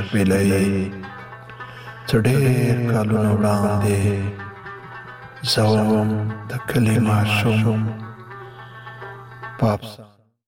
شپیلۍ څه ډېر کلونه وړاندې زه وم د کلي ماشوم په افسانو.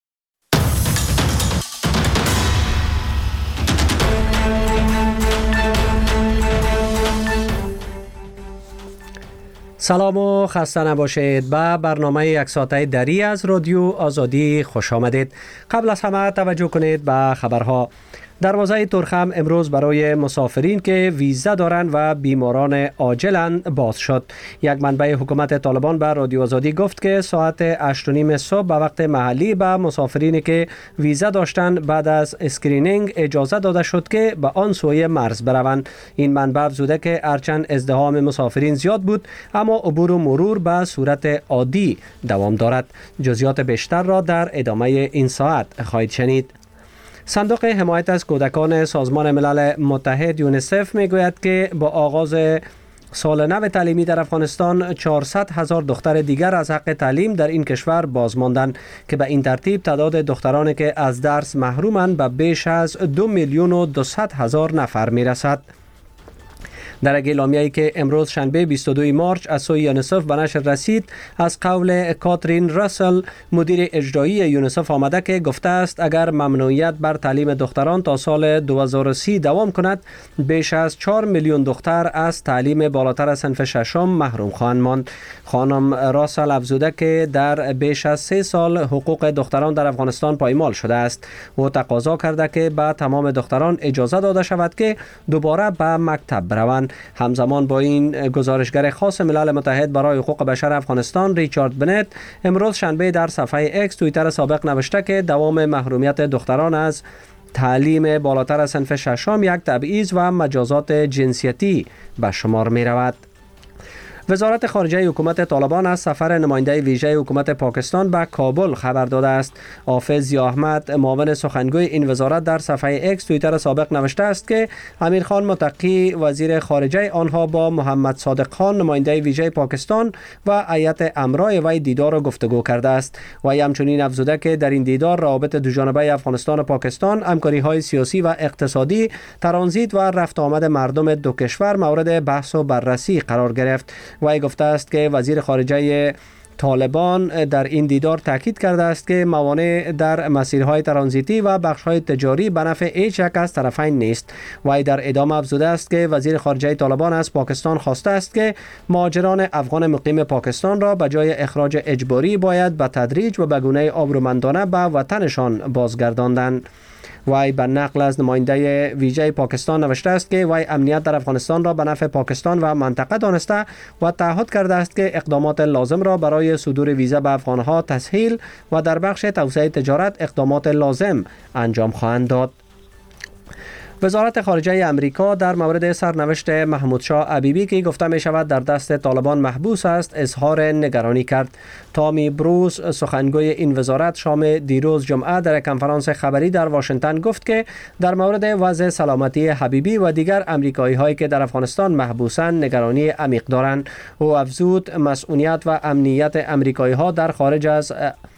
سلام و خسته نباشید. به برنامه یک ساعته دری از رادیو آزادی خوش آمدید. قبل از همه توجه کنید به خبرها. دروازه ترخم امروز برای مسافرین که ویزا دارند و بیماران عاجلند باز شد. یک منبع حکومت طالبان به رادیو آزادی گفت که ساعت 8:30 صبح به وقت محلی به مسافرینی که ویزا داشتند بعد از اسکرینینگ اجازه داده شد که به آن سوی مرز بروند. این منبع افزوده که هرچند ازدحام مسافرین زیاد بود اما عبور و مرور به صورت عادی دوام دارد. جزئیات بیشتر را در ادامه این ساعت خواهید شنید. صندوق حمایت از کودکان سازمان ملل متحد یونیسف میگوید که با آغاز سال نو تعلیمی در افغانستان 400,000 دختر دیگر از حق تعلیم در این کشور باز ماندند که به این ترتیب تعداد دخترانی که از درس محرومند به بیش از 2,200,000 نفر میرسد. در یک اعلامیه‌ای که امروز شنبه 22 مارچ از سوی یونیسف به نشر رسید از قول کاترین راسل مدیر اجرایی یونیسف آمده که گفته است اگر ممنوعیت بر تعلیم دختران تا سال 2030 دوام کند بیش از 4 میلیون دختر از تعلیم بالاتر از صنف ششم محروم خواهند ماند. خانم راسل افزوده که در بیش از 3 سال حقوق دختران در افغانستان پایمال شده است. او تقاضا کرده که به تمام دختران اجازه داده شود که دوباره به مکتب بروند. همزمان با این گزارشگر خاص ملل متحد برای حقوق بشر افغانستان ریچارد بنت امروز شنبه در صفحه اکس توییتر سابق نوشته که دوام محرومیت دختران از تعلیم بالاتر از صنف ششم یک تبعیض و مجازات جنسیتی به شمار می رود. وزارت خارجه حکومت طالبان از سفر نماینده ویژه حکومت پاکستان به کابل خبر داده است. حافظ ضیا احمد معاون سخنگوی این وزارت در صفحه اکس توییتر سابق نوشته است که امیر خان متقی وزیر خارجه آنها با محمد صادق خان نماینده ویژه پاکستان و هیئت امرای وی دیدار و گفتگو کرده است. و همچنین افزوده که در این دیدار روابط دوجانبه افغانستان و پاکستان، همکاری‌های سیاسی و اقتصادی، ترانزیت و رفت آمد مردم دو کشور مورد بحث و بررسی قرار گرفت. وی گفته است که وزیر خارجه طالبان در این دیدار تاکید کرده است که موانع در مسیرهای ترانزیتی و بخش‌های تجاری به نفع هیچ یک از طرفین نیست. وی در ادامه افزوده است که وزیر خارجه طالبان از پاکستان خواسته است که مهاجران افغان مقیم پاکستان را به جای اخراج اجباری باید به تدریج و به گونه آبرومندانه به وطنشان بازگرداندند. وی به نقل از نماینده ویژه پاکستان نوشته است که وی امنیت در افغانستان را به نفع پاکستان و منطقه دانسته و تعهد کرده است که اقدامات لازم را برای صدور ویزا به افغانها تسهیل و در بخش توسعه تجارت اقدامات لازم انجام خواهند داد. وزارت خارجه امریکا در مورد سرنوشت محمود شاه حبیبی که گفته می شود در دست طالبان محبوس است اظهار نگرانی کرد. تامی بروس سخنگوی این وزارت شام دیروز جمعه در کنفرانس خبری در واشنگتن گفت که در مورد وضع سلامتی حبیبی و دیگر امریکایی هایی که در افغانستان محبوسند نگرانی عمیق دارند. او افزود مسئولیت و امنیت امریکایی ها در خارج از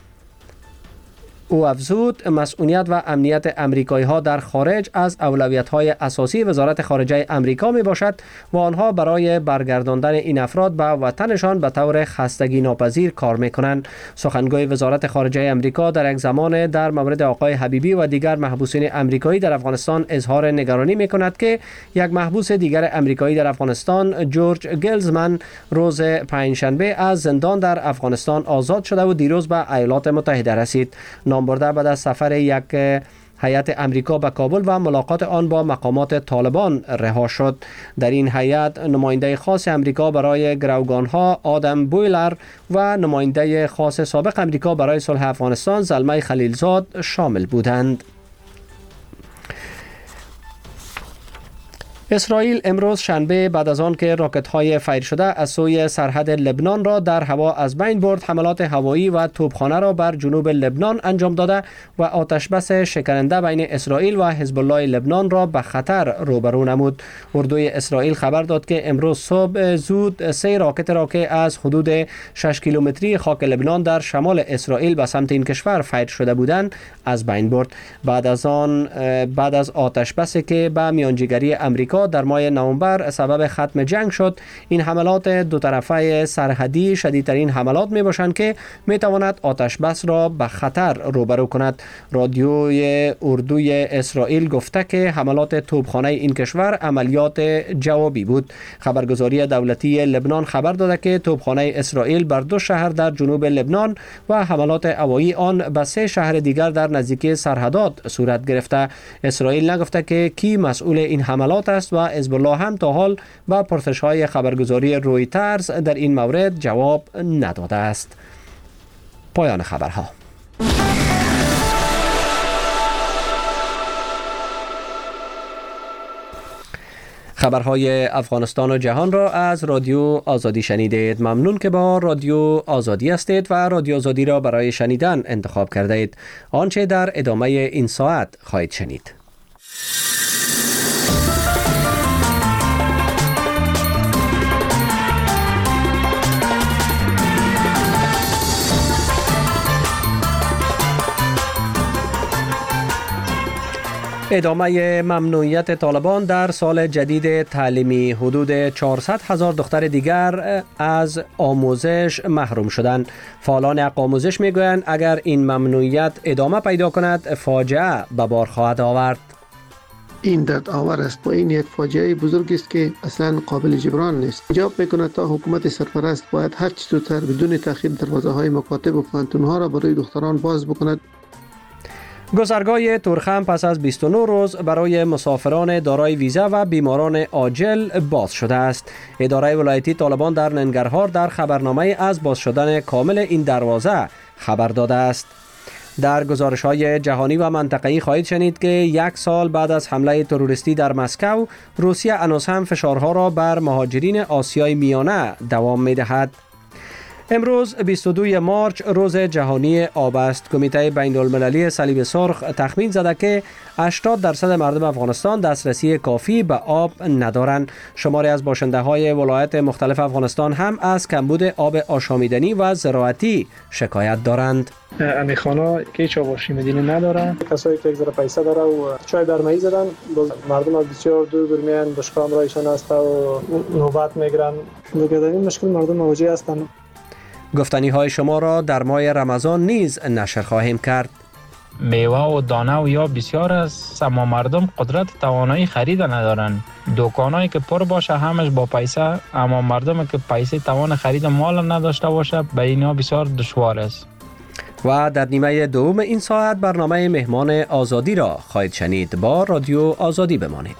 امریکایی ها در خارج از اولویت های اساسی وزارت خارجه امریکا می باشد و آنها برای برگرداندن این افراد به وطنشان به طور خستگی ناپذیر کار می کنند. سخنگوی وزارت خارجه امریکا در یک زمان در مورد آقای حبیبی و دیگر محبوسین امریکایی در افغانستان اظهار نگرانی می کند که یک محبوس دیگر امریکایی در افغانستان جورج گلزمن روز پنجشنبه از زندان در افغانستان آزاد شده و دیروز به ایالات متحده رسید. نامبرده بعد از سفر یک هیئت امریکا به کابل و ملاقات آن با مقامات طالبان رها شد. در این هیئت نماینده خاص امریکا برای گروگانها آدم بویلر و نماینده خاص سابق امریکا برای صلح افغانستان زلمه خلیلزاد شامل بودند. اسرائیل امروز شنبه بعد از آن که راکت‌های فیر شده از سوی سرحد لبنان را در هوا از بین برد، حملات هوایی و توپخانه را بر جنوب لبنان انجام داده و آتشبس شکننده بین اسرائیل و حزب الله لبنان را به خطر روبرو نمود. اردوی اسرائیل خبر داد که امروز صبح زود 3 راکت را که از حدود 6 کیلومتری خاک لبنان در شمال اسرائیل به سمت این کشور فیر شده بودند از بین برد. بعد از آتشبسی که به میانجیگری امریکا در ماه نوامبر سبب ختم جنگ شد، این حملات دو طرفه سرحدی شدیدترین حملات می باشند که می تواند آتش بس را به خطر روبرو کند. رادیوی اردوی اسرائیل گفته که حملات توپخانه این کشور عملیات جوابی بود. خبرگزاری دولتی لبنان خبر داده که توپخانه اسرائیل بر 2 شهر در جنوب لبنان و حملات هوایی آن به 3 شهر دیگر در نزدیکی سرحدات صورت گرفته. اسرائیل نگفته که کی مسئول این حملات است و حزب الله هم تا حال با پرسش‌های خبرگزاری رویترز در این مورد جواب نداده است. پایان خبرها. خبرهای افغانستان و جهان را از رادیو آزادی شنیدید. ممنون که با رادیو آزادی هستید و رادیو آزادی را برای شنیدن انتخاب کرده اید. آنچه در ادامه این ساعت خواهید شنید. ادامه ممنوعیت طالبان در سال جدید تعلیمی. حدود 400,000 دختر دیگر از آموزش محروم شدند. فعالان حق آموزش میگویند اگر این ممنوعیت ادامه پیدا کند فاجعه به بار خواهد آورد. این درد آور است و این یک فاجعه بزرگ است که اصلا قابل جبران نیست. ایجاب میکند تا حکومت سرپرست باید هر چه زودتر بدون تأخیر دروازه های مکاتب و پوهنتون‌ها را برای دختران باز بکند. گذرگاه تورخم پس از 29 روز برای مسافران دارای ویزا و بیماران عاجل باز شده است. اداره ولایتی طالبان در ننگرهار در خبرنامه از باز شدن کامل این دروازه خبر داده است. در گزارش‌های جهانی و منطقه‌ای خواهید شنید که 1 سال بعد از حمله تروریستی در مسکو، روسیه هنوز هم فشارها را بر مهاجرین آسیای میانه دوام می‌دهد. امروز 22 مارچ روز جهانی آب است. کمیته بین‌المللی صلیب سرخ تخمین زده که 80% مردم افغانستان دسترسی کافی به آب ندارند. شماری از باشنده‌های ولایات مختلف افغانستان هم از کمبود آب آشامیدنی و زراعتی شکایت دارند. امیخانا که هیچ آباشی مدینه ندارن، کسایی که یک ذره پیسه داره و چای برمایی زدن، مردم از بسیار دور میان باشگاه رایشان هست و نوبت میگیرن. دیگه در این مشکل مردم مواجه هستن. گفتنی های شما را در ماه رمضان نیز نشر خواهیم کرد. میوه و دانه و یا بسیار است، اما مردم قدرت توانایی خرید ندارند. دکانایی که پر باشه همش با پیسه، اما مردم که پیسه توان خرید مال نداشته باشه به اینا بسیار دشوار است. و در نیمه دوم این ساعت برنامه مهمان آزادی را خواهید شنید. با رادیو آزادی بمانید.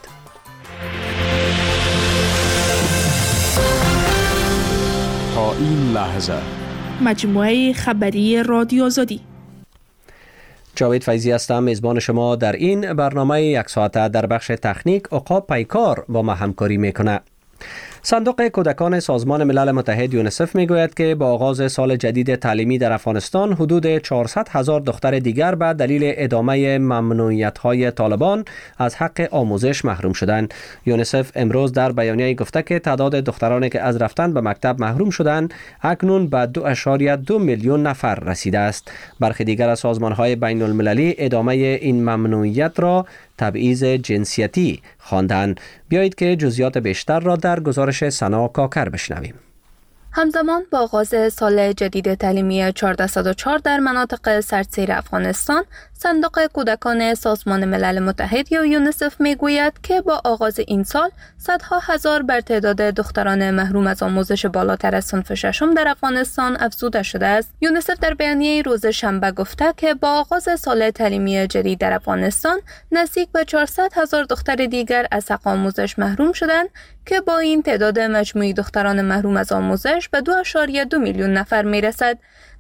تا این لحظه مجموعه خبری رادیو آزادی. جاوید فیضی هستم، میزبان شما در این برنامه 1 ساعته. در بخش تکنیک عقاب پیکار با ما همکاری میکنه. صندوق کودکان سازمان ملل متحد یونیسف میگوید که با آغاز سال جدید تعلیمی در افغانستان حدود 400,000 دختر دیگر به دلیل ادامه ممنوعیت‌های طالبان از حق آموزش محروم شدند. یونیسف امروز در بیانیه‌ای گفته که تعداد دخترانی که از رفتن به مکتب محروم شدند اکنون به 2.2 میلیون نفر رسیده است. برخی دیگر از سازمان‌های بین‌المللی ادامه این ممنوعیت را تبعیض جنسیتی خواندند. بیایید که جزئیات بیشتر را در گزارش سنا کاکر بشنویم. همزمان با آغاز سال جدید تعلیمی 1404 در مناطق سردسیر افغانستان، صندوق کودکان سازمان ملل متحد یا یونیسف میگوید که با آغاز این سال صدها هزار بر تعداد دختران محروم از آموزش بالاتر از صنف ششم در افغانستان افزوده شده است. یونیسف در بیانیه روز شنبه گفته که با آغاز سال تعلیمی جدید در افغانستان نزدیک به 400,000 دختر دیگر از حق آموزش محروم شدند که با این تعداد مجموعی دختران محروم از آموزش به 2.2 میلیون نفر میرسد.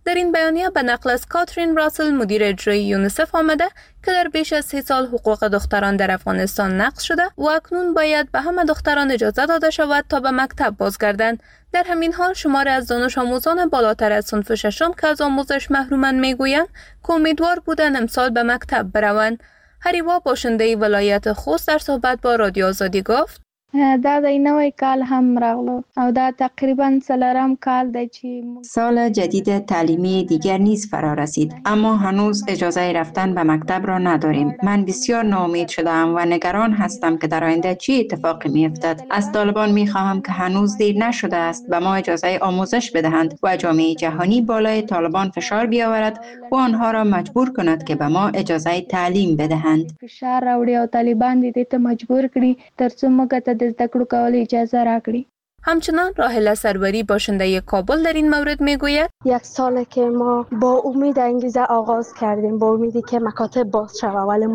در این بیانیه به نقل از کاترین راسل مدیر اجرایی یونیسف آمده که در بیش از 3 سال حقوق دختران در افغانستان نقض شده و اکنون باید به همه دختران اجازه داده شود تا به مکتب بازگردند. در همین حال شماری از دانش آموزان بالاتر از صنف ششم که از آموزش محرومند میگویند که امیدوار بودند امسال به مکتب بروند. هریوا باشنده ولایت خوست در صحبت با رادیو آزادی گفت: دا د نوې کال هم راغلو او دا تقریبا څلورم کال دی چې سال جدید تعلیمی دیگر نیز فرا رسید، اما هنوز اجازه رفتن به مکتب را نداریم. من بسیار ناامید شدم و نگران هستم که در آینده چه اتفاقی می‌افتد. از طالبان می‌خواهم که هنوز دیر نشده است به ما اجازه آموزش بدهند و جامعه جهانی بالای طالبان فشار بیاورد و آنها را مجبور کند که به ما اجازه تعلیم بدهند. فشار راوړي او طالبان دې ته مجبور کړي ترڅو موږ زده کړو کول اجازه راکړي. همچنان راهله سروری باشنده کابل در این مورد میگوید: 1 ساله که ما با امید انگیزه آغاز کردیم، با امیدی که مکاتب باز شود، ولی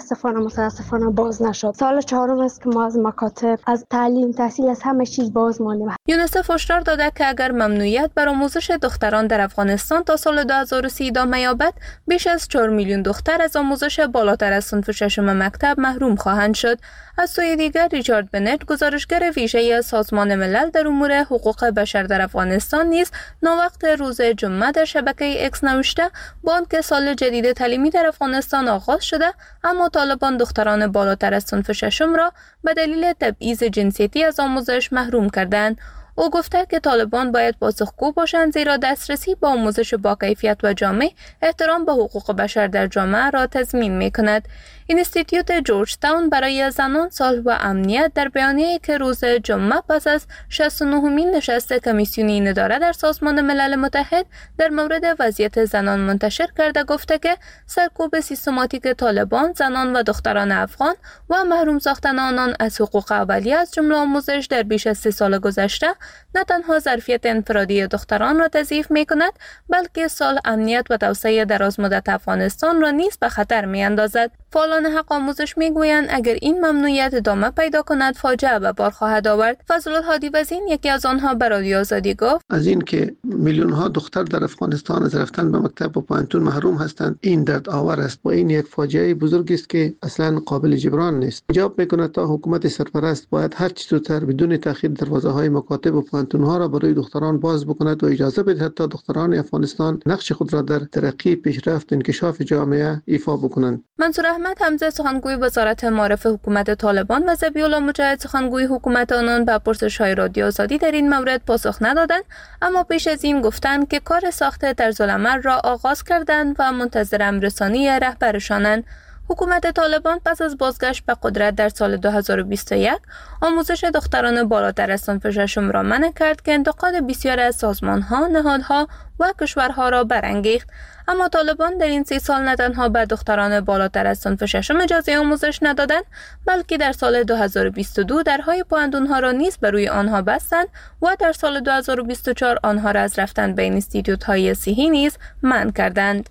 متاسفانه باز نشد. سال 4م است که ما از مکاتب، از تعلیم، تحصیل، از همه چیز باز ماندیم. یونیسف هشدار داده که اگر ممنوعیت بر آموزش دختران در افغانستان تا سال 2030 ادامه یابد، بیش از 4 میلیون دختر از آموزش بالاتر از صنف ششم مکتب محروم خواهند شد. از سوی دیگر ریچارد بنت، گزارشگر ویژه سازمان ملل در امور حقوق بشر در افغانستان نیز ناوقت روز جمعه در شبکه اکس نوشته با آنکه سال جدید تعلیمی در افغانستان آغاز شده، اما طالبان دختران بالاتر از صنف ششم را به دلیل تبعیض جنسیتی از آموزش محروم کردند. او گفته که طالبان باید پاسخگو باشند، زیرا دسترسی به آموزش با کیفیت و جامع احترام به حقوق بشر در جامعه را تضمین می‌کند. اینستیتوت جورج تاون برای زنان، صلح و امنیت در بیانیه‌ای که روز جمعه پس از 69مین نشست کمیسیونی نداره در سازمان ملل متحد در مورد وضعیت زنان منتشر کرده گفته که سرکوب سیستماتیک طالبان زنان و دختران افغان و محروم ساختن آنان از حقوق اولیه از جمله آموزش در بیش از 3 سال گذشته نه تنها ظرفیت انفرادی دختران را تضعیف می‌کند، بلکه صلح، امنیت و توسعه درازمدت افغانستان را نیز به خطر می‌اندازد. فعالان حق آموزش میگویند اگر این ممنوعیت ادامه پیدا کند فاجعه به بار خواهد آورد. فضل‌الهادی وزین، یکی از آنها، به رادیو آزادی گفت: از این که میلیون ها دختر در افغانستان از رفتن به مکتب و پانتون محروم هستند، این درد آور است و این یک فاجعه بزرگی است که اصلا قابل جبران نیست. ایجاب میکند تا حکومت سرپرست باید هر چه زودتر بدون تأخیر دروازه های مکاتب و پانتون ها را برای دختران باز بکند و اجازه بدهد تا دختران افغانستان نقش خود را در ترقی، پیشرفت، انکشاف جامعه ایفا بکنند. منصور احمد حمزه، سخنگوی وزارت معارف حکومت طالبان، و ذبیح الله مجاهد، سخنگوی حکومت آنان، به پرسش‌های رادیو آزادی در این مورد پاسخ ندادند، اما پیش از این گفتند که کار ساخت طرزالعمل را آغاز کردند و منتظر امررسانی رهبرشانند. حکومت طالبان پس از بازگشت به قدرت در سال 2021 آموزش دختران بالاتر از صنف ششم را منع کرد که انتقاد بسیاری از سازمان‌ها، نهادها و کشورها را برانگیخت. اما طالبان در این 3 سال نه تنها به دختران بالاتر از صنف ششم اجازه آموزش ندادند، بلکه در سال 2022 درهای پوهنتون‌ها را نیز بر روی آنها بستند و در سال 2024 آنها را از رفتن به اینستیتوت‌های صحی نیز منع کردند.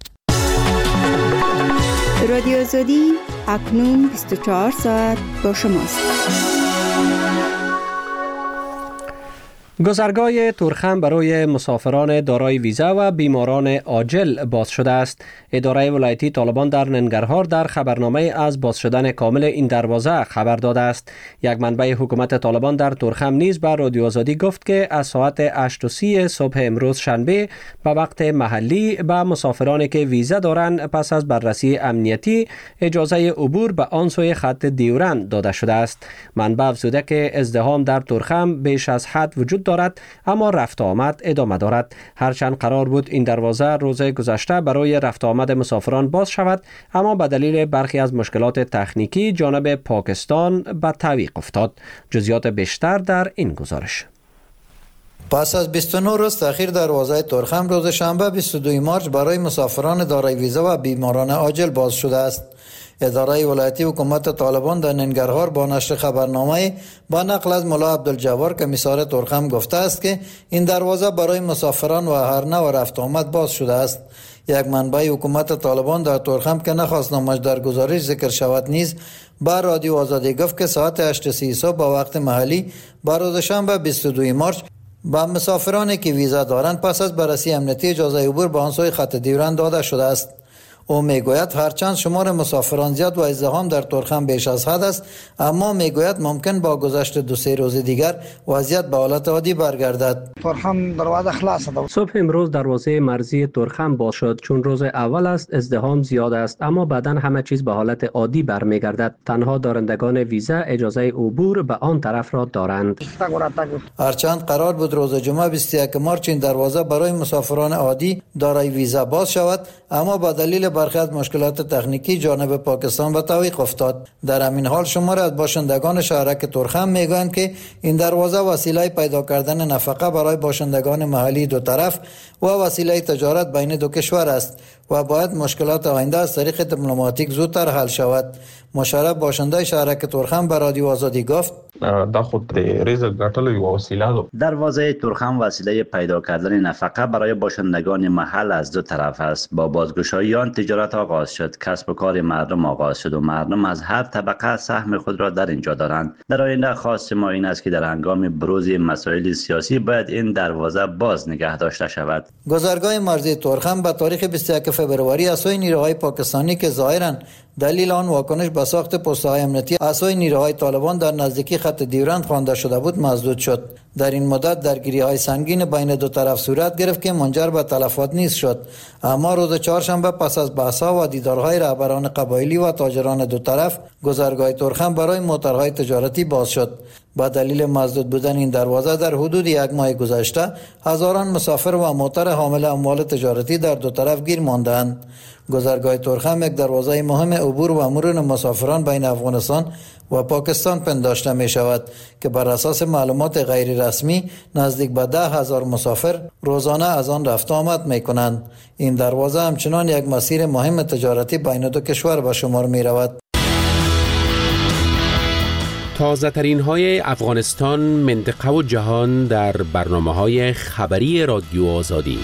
رادیو آزادی اکنون 24 ساعت با شماست. گذرگاه تورخم برای مسافران دارای ویزا و بیماران عاجل باز شده است. اداره ولایتی طالبان در ننگرهار در خبرنامه از باز شدن کامل این دروازه خبر داده است. یک منبع حکومت طالبان در تورخم نیز به رادیو آزادی گفت که از ساعت 8:30 صبح امروز شنبه به وقت محلی به مسافرانی که ویزا دارند پس از بررسی امنیتی اجازه عبور به آن سوی خط دیورند داده شده است. منبع افزوده که ازدحام در تورخم بیش از حد وجود دارد، اما رفت آمد ادامه دارد. هرچند قرار بود این دروازه روز گذشته برای رفت آمد مسافران باز شود، اما به دلیل برخی از مشکلات تکنیکی جانب پاکستان به تعویق افتاد. جزئیات بیشتر در این گزارش. پس از 29 روز تأخیر دروازه تورخم روز شنبه 22 مارس برای مسافران دارای ویزا و بیماران عاجل باز شده است. اداره ولایتی حکومت طالبان در ننگرهار با نشر خبرنامه با نقل از ملا عبدالجبار کمیسار تورخم گفته است که این دروازه برای مسافران و هر نوع رفت آمد باز شده است. یک منبع حکومت طالبان در تورخم که نخواست نامش در گزارش ذکر شود نیز با رادیو آزادی گفت که ساعت 8:30 صبح با وقت محلی با روز شنبه 22 مارس با مسافرانی که ویزا دارند پس از بررسی امنیتی اجازه عبور به آن سوی خط دیورند داده شده است. او میگوید هرچند شمار مسافران زیاد و ازدحام در تورخم بیش از حد است، اما میگوید ممکن با گذشت 2-3 روز دیگر وضعیت به حالت عادی برگردد. تورخم دروازه خلاص است. صبح امروز دروازه مرزی تورخم باز شد. چون روز اول است ازدحام زیاد است، اما بعدا همه چیز به حالت عادی برمیگردد. تنها دارندگان ویزا اجازه عبور به آن طرف را دارند. هرچند قرار بود روز جمعه 21 مارچ این دروازه برای مسافران عادی دارای ویزا باز شود، اما با دلیل برخی از مشکلات تکنیکی جانب پاکستان به تعویق افتاد. در همین حال شماری از باشندگان شهرک تورخم میگویند که این دروازه وسیله پیدا کردن نفقه برای باشندگان محلی دو طرف و وسیله تجارت بین دو کشور است و باید مشکلات آینده از طریق دیپلماتیک زودتر حل شود. مشرف باشنده شهرک تورخم به رادیو آزادی گفت دا خود ریزه ګټلو یو وسیله ده. دروازه تورخم وسیله پیدا کردن نفقه برای باشندگان محل از دو طرف است. با بازگشایی آن تجارت آغاز شد، کسب و کار مردم آغاز شد و مردم از هر طبقه سهم خود را در اینجا دارند. در آینده خواست ما این است که در هنگام بروز مسائل سیاسی باید این دروازه باز نگه داشته شود. گذرگاه مرزی تورخم به تاریخ 21 فبروری از سوی نیروهای پاکستانی که ظاهراً دلیل آن واکنش به ساخت پست‌های امنیتی از سوی نیروهای طالبان در نزدیکی خط دیورند خوانده شده بود مسدود شد. در این مدت درگیری‌های سنگین بین دو طرف صورت گرفت که منجر به تلفات نیز شد، اما روز چهارشنبه پس از بحث‌ها و دیدارهای رهبران قبایلی و تاجران دو طرف گذرگاه تورخم برای موترهای تجارتی باز شد. با دلیل مسدود بودن این دروازه در حدود یک ماه گذشته هزاران مسافر و موتر حامل اموال تجارتی در دو طرف گیر ماندند. گذرگاه تورخم یک دروازه مهم عبور و مرور مسافران بین افغانستان و پاکستان پنداشته می شود که بر اساس معلومات غیر رسمی نزدیک به 10,000 مسافر روزانه از آن رفت آمد می کنند. این دروازه همچنان یک مسیر مهم تجارتی بین دو کشور به شمار می رود. تازه ترین های افغانستان، منطقه و جهان در برنامه‌های خبری رادیو آزادی.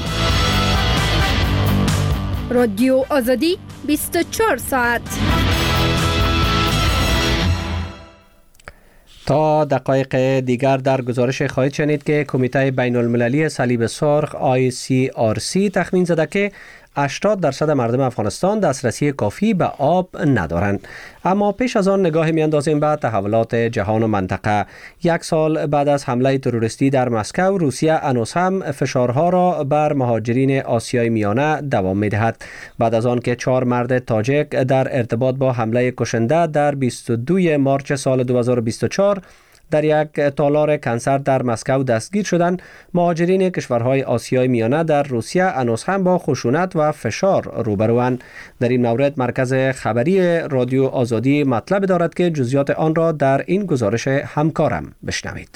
رادیو آزادی 24 ساعت. تا دقایق دیگر در گزارش خواهید شنید که کمیته بین المللی صلیب سرخ ICRC تخمین زده که 80% مردم افغانستان دسترسی کافی به آب ندارند. اما پیش از آن نگاهی می‌اندازیم به تحولات جهان و منطقه. 1 سال بعد از حمله تروریستی در مسکو، روسیه هنوز هم فشارها را بر مهاجرین آسیای میانه دوام می‌دهد. بعد از آن که 4 مرد تاجیک در ارتباط با حمله کشنده در 22 مارچ سال 2024 در یک تالار کنسر در مسکو دستگیر شدند، مهاجرین کشورهای آسیای میانه در روسیه هنوز هم با خشونت و فشار روبروند. در این مورد مرکز خبری رادیو آزادی مطلب دارد که جزئیات آن را در این گزارش همکارم بشنوید.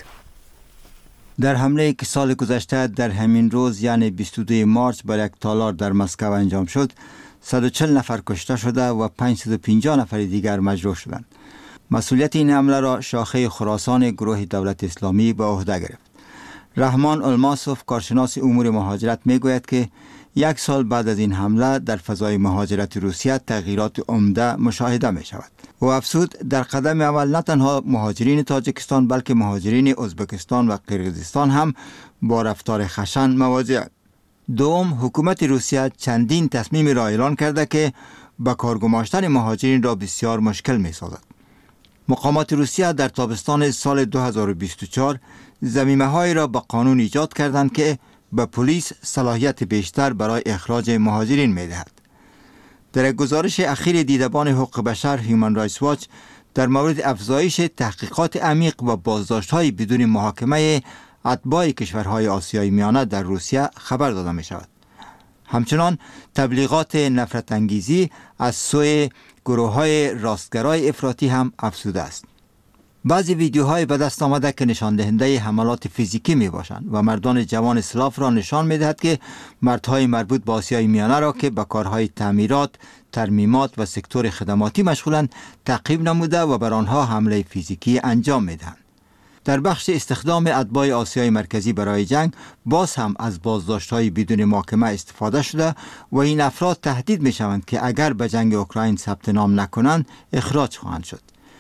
در حمله که سال گذشته در همین روز یعنی 22 مارچ بر یک تالار در مسکو انجام شد، 140 نفر کشته شده و 550 نفر دیگر مجروح شدند. مسئولیت این حمله را شاخه خراسان گروه دولت اسلامی به عهده گرفت. رحمان الماسوف، کارشناس امور مهاجرت، میگوید که 1 سال بعد از این حمله در فضای مهاجرت روسیه تغییرات عمده مشاهده می شود. و افزود در قدم اول نه تنها مهاجرین تاجیکستان بلکه مهاجرین ازبکستان و قرقیزستان هم با رفتار خشن مواجه‌اند. دوم، حکومت روسیه چندین تصمیم را اعلان کرده که به کار گماشتن مهاجرین را بسیار مشکل می سازد. مقامات روسیه در تابستان سال 2024 ضمیمه‌هایی را به قانون ایجاد کردند که به پلیس صلاحیت بیشتر برای اخراج مهاجرین می‌دهد. در یک گزارش اخیر دیدبان حقوق بشر هیومن رایتس واچ در مورد افزایش تحقیقات عمیق و بازداشت‌های بدون محاکمه اتباع کشورهای آسیای میانه در روسیه خبر داده می‌شود. همچنان تبلیغات نفرت انگیزی از سوی گروه‌های راستگرای افراطی هم افزوده است. بعضی ویدیوهای به دست آمده که نشان دهنده حملات فیزیکی می باشند و مردان جوان اسلاف را نشان می دهد که مردهای مربوط به آسیای میانه را که به کارهای تعمیرات، ترمیمات و سکتور خدماتی مشغولند تعقیب نموده و بر آنها حمله فیزیکی انجام می دهند. در بخش استخدام اتباع آسیای مرکزی برای جنگ باز هم از بازداشت‌های بدون محاکمه استفاده شده و این افراد تهدید می‌شوند که اگر به جنگ اوکراین ثبت نام نکنند اخراج خواهند شد.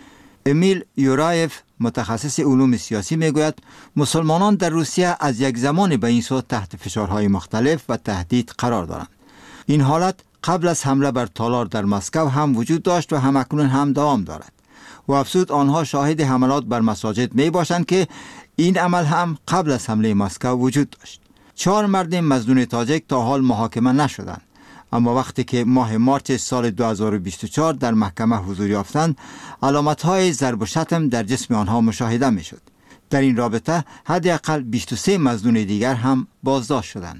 امیل یورایف متخصص علوم سیاسی میگوید مسلمانان در روسیه از یک زمان به این سو تحت فشارهای مختلف و تهدید قرار دارند. این حالت قبل از حمله بر تالار در مسکو هم وجود داشت و همکنون هم دوام دارد و افزود آنها شاهد حملات بر مساجد می باشند که این عمل هم قبل از حمله مسکو وجود داشت. 4 مرد مظنون تاجیک تا حال محاکمه نشدند، اما وقتی که ماه مارس سال 2024 در محکمه حضور یافتند علامت‌های ضرب و شتم در جسم آنها مشاهده می‌شد. در این رابطه حداقل 23 مظنون دیگر هم بازداشت شدند.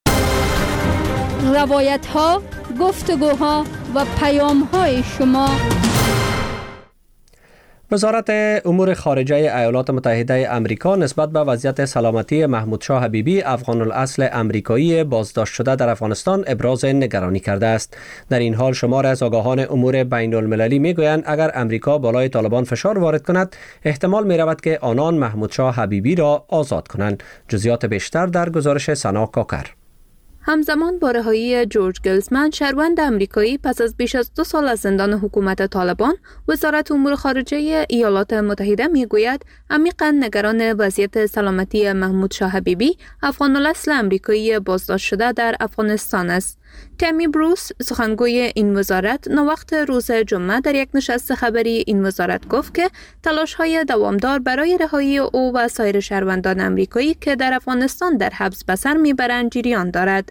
روایت‌ها، گفتگوها و پیام‌های شما. وزارت امور خارجه ایالات متحده آمریکا نسبت به وضعیت سلامتی محمود شاه حبیبی افغان الاصل آمریکایی بازداشت شده در افغانستان ابراز نگرانی کرده است. در این حال شمار از آگاهان امور بین المللی میگویند اگر امریکا بالای طالبان فشار وارد کند احتمال می رود که آنان محمود شاه حبیبی را آزاد کنند. جزئیات بیشتر در گزارش سنا کاکر. همزمان با رهایی جورج گلزمن شهروند آمریکایی پس از بیش از 2 سال از زندان حکومت طالبان، وزارت امور خارجه ایالات متحده میگوید عمیقاً نگران وضعیت سلامتی محمود شاه حبیبی افغان الاصل آمریکایی بازداشت شده در افغانستان است. تامی بروس سخنگوی این وزارت نوقت روز جمعه در یک نشست خبری این وزارت گفت که تلاش‌های دوامدار برای رهایی او و سایر شهروندان آمریکایی که در افغانستان در حبس به سر میبرند جریان دارد.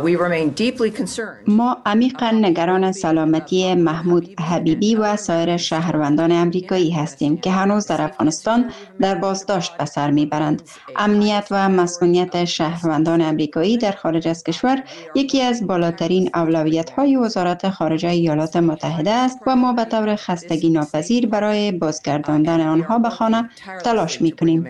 ما عمیقاً نگران سلامتی محمود حبیبی و سایر شهروندان آمریکایی هستیم که هنوز در افغانستان در بازداشت به سر میبرند. امنیت و مسئولیت شهروندان آمریکایی در خارج از کشور یکی از بالاترین اولویت‌های وزارت خارجه ایالات متحده است و ما به طور خستگی ناپذیر برای بازگرداندن آنها به خانه تلاش می‌کنیم.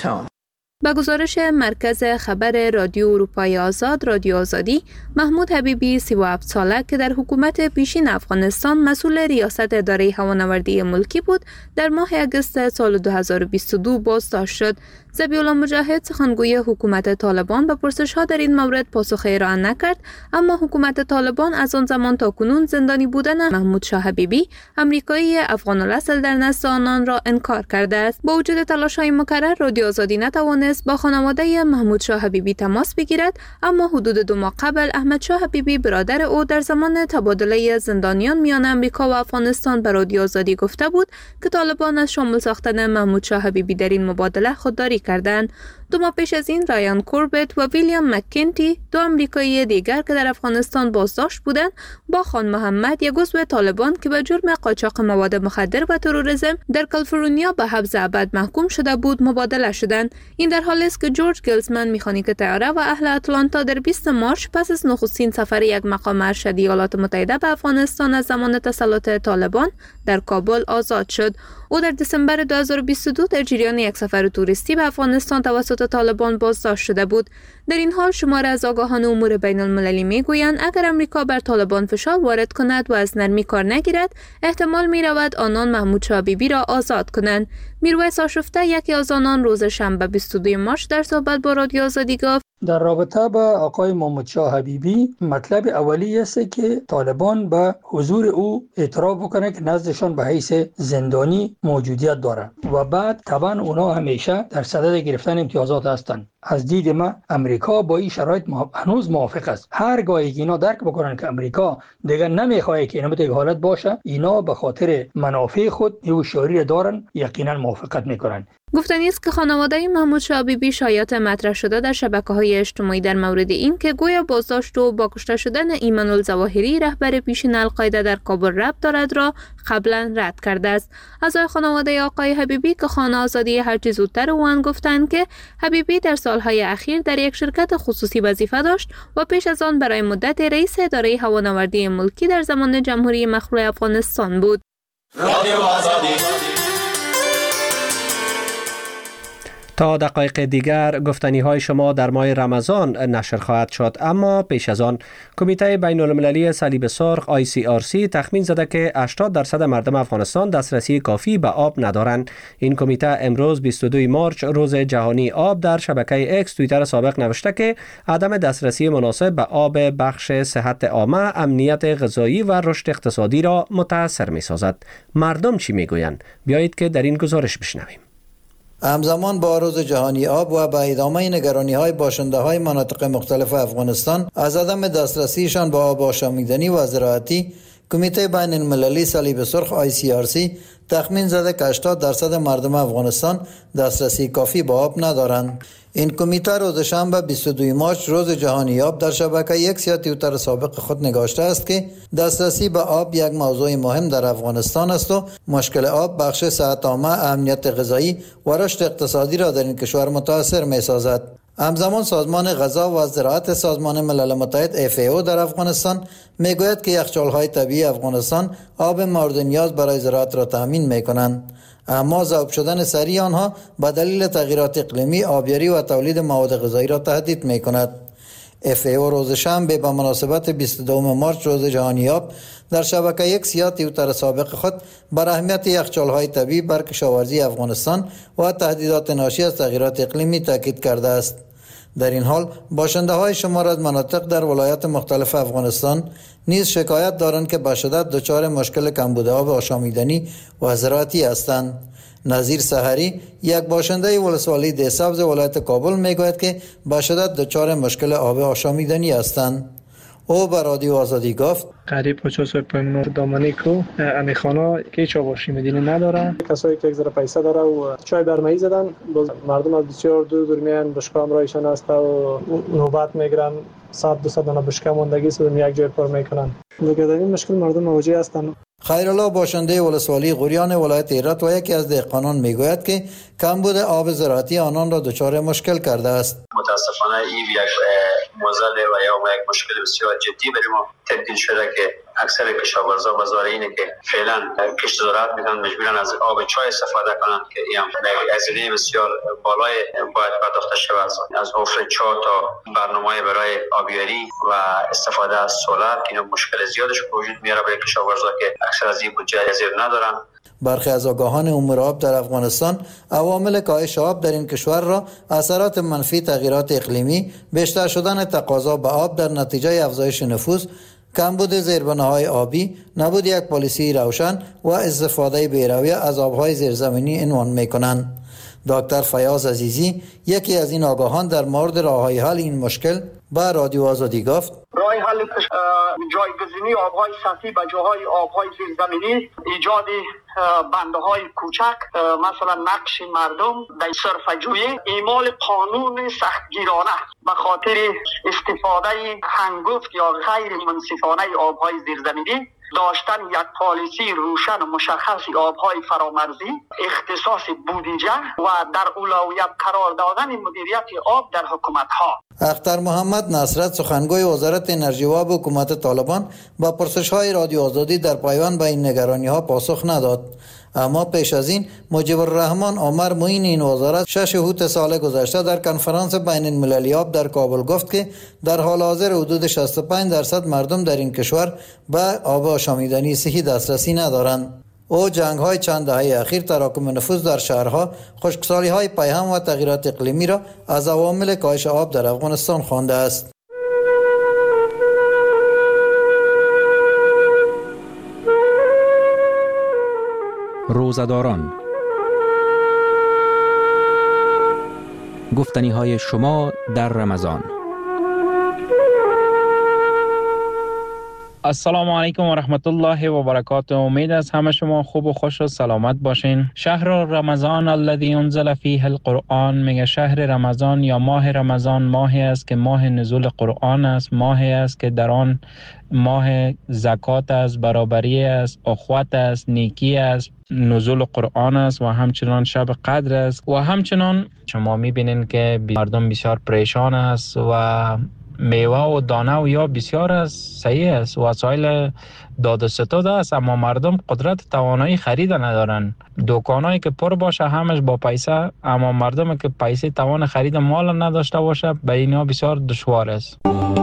با گزارش مرکز خبر رادیو اروپای آزاد رادیو آزادی، محمود حبیبی 37 ساله که در حکومت پیشین افغانستان مسئول ریاست اداره هوانوردی ملکی بود، در ماه اگست سال 2022 بازداشت شد. ذبیح‌الله مجاهد سخنگوی حکومت طالبان به پرسش‌ها در این مورد پاسخ ارائه نکرد، اما حکومت طالبان از آن زمان تا کنون زندانی بودن محمود شاه حبیبی آمریکایی افغان الاصل در نزد آنان را انکار کرده است. با وجود تلاش‌های مکرر، رادیو آزادی نتوانست با خانواده محمود شاه حبیبی تماس بگیرد، اما حدود 2 ماه قبل احمد شاه حبیبی برادر او در زمان تبادله زندانیان میان آمریکا و افغانستان به رادیو آزادی گفته بود که طالبان از شامل ساختن محمود شاه حبیبی در این مبادله خودداری کردند. 2 ماه پیش از این رایان کوربت و ویلیام مککنتی، 2 آمریکایی دیگر که در افغانستان بازداشت بودند، با خان محمد، یک عضو طالبان که به جرم قاچاق مواد مخدر و تروریسم در کالیفرنیا به حبس ابد محکوم شده بود مبادله شدند. این در حالی است که جورج گلزمن، مکانیک طیاره و اهل اتلانتا، در 20 مارس پس از نخستین سفر یک مقام ارشد ایالات متحده به افغانستان از زمان تسلط طالبان در کابل آزاد شد. او در دسامبر 2022 در جریان یک سفر توریستی به افغانستان توسط طالبان بازداشت شده بود. در این حال شمار از آگاهان امور بین المللی میگویند اگر امریکا بر طالبان فشار وارد کند و از نرمی کار نگیرد، احتمال می رود آنان محمود شاه حبیبی را آزاد کنند. میرویس آشفته، یکی از آنان، روز شنبه 22 مارس در صحبت با رادیو آزادی گفت در رابطه با آقای محمود شاه حبیبی مطلب اولی است که طالبان به حضور او اعتراف بکنه که نزدشان به حیث زندانی موجودیت داره و بعد طبعا اونا همیشه در صدد گرفتن امتیازات هستند. از دید من امریکا با این شرایط هنوز موافق است. هرگاهی اینا درک بکنن که امریکا دیگه نمیخواد که این حالت باشه، اینا به خاطر منافع خود هوشیاری دارن، یقینا موافقت میکنن. گفتنی است که خانواده محمود شاه حبیبی شایعات مطرح شده در شبکه‌های اجتماعی در مورد این که گویا بازداشت و با کشته شدن ایمان الظواهری رهبر پیشین القاعده در کابل ربط دارد را قبلا رد کرده است. اعضای خانواده آقای حبیبی که خانه آزادی هرچه زودتر اوان گفتند که حبیبی در سالهای اخیر در یک شرکت خصوصی وظیفه داشت و پیش از آن برای مدت رئیس اداره هوانوردی ملکی در زمان جمهوری مخلوع افغانستان بود. تا دقایق دیگر گفتنی های شما در ماه رمضان نشر خواهد شد، اما پیش از آن کمیته بین المللی صلیب سرخ ICRC تخمین زده که 80% مردم افغانستان دسترسی کافی به آب ندارند. این کمیته امروز 22 مارچ روز جهانی آب در شبکه اکس توییتر سابق نوشته که عدم دسترسی مناسب به آب بخش صحت عامه، امنیت غذایی و رشد اقتصادی را متاثر می سازد. مردم چی می گویند؟ بیایید که در این گزارش بشنویم. همزمان با روز جهانی آب و به ادامه نگرانی‌های باشنده‌های مناطق مختلف افغانستان از عدم دسترسیشان به آب آشامیدنی و زراعتی، کمیته بین المللی صلیب سرخ ICRC تخمین زده که 80% مردم افغانستان دسترسی کافی به آب ندارند. این کمیته روز شنبه 22 مارچ روز جهانی آب در شبکه یک یا توییتر سابق خود نگاشته است که دسترسی به آب یک موضوع مهم در افغانستان است و مشکل آب بخش صحت عامه، امنیت غذایی و رشد اقتصادی را در این کشور متاثر می سازد. همزمان سازمان غذا و زراعت سازمان ملل متحد FAO در افغانستان میگوید که یخچال‌های طبیعی افغانستان آب مورد نیاز برای زراعت را تامین می‌کنند، اما ذوب شدن سریع آنها به دلیل تغییرات اقلیمی آبیاری و تولید مواد غذایی را تهدید می‌کند. FAO روز شنبه به مناسبت 22 مارچ روز جهانی آب در شبکه یک سیاه توییتر سابق خود بر اهمیت یخچال‌های طبیعی بر کشاورزی افغانستان و تهدیدات ناشی از تغییرات اقلیمی تاکید کرده است. در این حال باشنده‌های شمار از مناطق در ولایات مختلف افغانستان نیز شکایت دارند که به شدت دچار مشکل کمبود آب آشامیدنی و زراعتی هستند. نظیر سحری، یک باشنده ولسوالی دهسبز ولایت کابل میگوید که به شدت دچار مشکل آب آشامیدنی هستند. او به رادیو آزادی گفت قریب 50 سال پیش دامنی کو امیخانا که هیچ آباشی مدینه نداره، کسایی که یک ذره پیسه داره و چای برمایی زدن، مردم از بسیار دور میان، بشکام رایشان است و نوبت میگیرن، 100-200 دانه بشکام موندگی سودم یک جای پر میکنن. دیگه در این مشکل مردم مواجه هستند. خیرالله باشنده ولسوالی غوریان ولایت هرات و یکی از دهقانان میگوید که کمبود آب زراعتی آنان را دچار مشکل کرده است. متاسفانه این یک موزل و یا یک مشکل بسیار جدی برای ما تبدیل شده که اکثر کشاورزا و زارعینی که فعلا کشت زراعت میکنن مجبورن از آب چای استفاده کنند که این هزینه بسیار بالای باید پرداخته شود. از حفر چاه تا برنامه برای آبیاری و استفاده از سولر که این مشکل زیادش وجود میاره برای کشاورزا که اکثر از این بودجه زیر ندارن. برخی از آگاهان امور آب در افغانستان عوامل کاهش آب در این کشور را اثرات منفی تغییرات اقلیمی، بیشتر شدن تقاضا به آب در نتیجه افزایش نفوذ، کمبود زیربناهای آبی، نبود یک پالیسی روشن و استفاده بی‌رویه از آبهای زیرزمینی عنوان می‌کنند. دکتر فیاض عزیزی، یکی از این آگاهان، در مورد راه‌های حل این مشکل به رادیو آزادی گفت: راه حل جایگزینی آب‌های سطحی به جاهای آب‌های زیرزمینی، ایجاد بنده‌های کوچک، مثلا نقش مردم در صرفه‌جویی، اعمال قانون سختگیرانه به خاطر استفاده هنگفت یا غیر منصفانه آب‌های زیرزمینی، داشتن یک پالیسی روشن و مشخص آب‌های فرامرزی، اختصاص بودجه و در اولویت قرار دادن مدیریت آب در حکومت‌ها. اختر محمد نصرت، سخنگوی وزارت انرژی و حکومت طالبان، با پرسش‌های رادیو آزادی در پیوند به این نگرانی‌ها پاسخ نداد. اما پیش از این مجیب الرحمن عمر معین این وزارت 6 اوت سال گذشته در کنفرانس بین المللی آب در کابل گفت که در حال حاضر حدود 65% مردم در این کشور به آب آشامیدنی صحی دسترسی ندارند. او جنگ‌های چند دهه اخیر، تراکم نفوذ در شهرها، خشکسالی‌های پیهم و تغییرات اقلیمی را از عوامل کاهش آب در افغانستان خوانده است. روزه‌داران، گفتنی‌های شما در رمضان. السلام علیکم و رحمت الله و برکاته. امید است همه شما خوب و خوش و سلامت باشین. شهر رمضان الذی انزل فیه القرآن، میگه شهر رمضان یا ماه رمضان ماهی است که ماه نزول قرآن است، ماهی است که در آن ماه زکات است، برابری است، اخوت است، نیکی است، نزول قرآن است و همچنان شب قدر است. و همچنان شما میبینین که مردم بسیار پریشان است و میوه و دانه و یا بسیار است، صحیح است، وسایل داد و ستد است، اما مردم قدرت توانایی خرید ندارن. دکانایی که پر باشه همش با پیسه، اما مردم که پیسه توان خرید مال نداشته باشه به اینا بسیار دشوار است.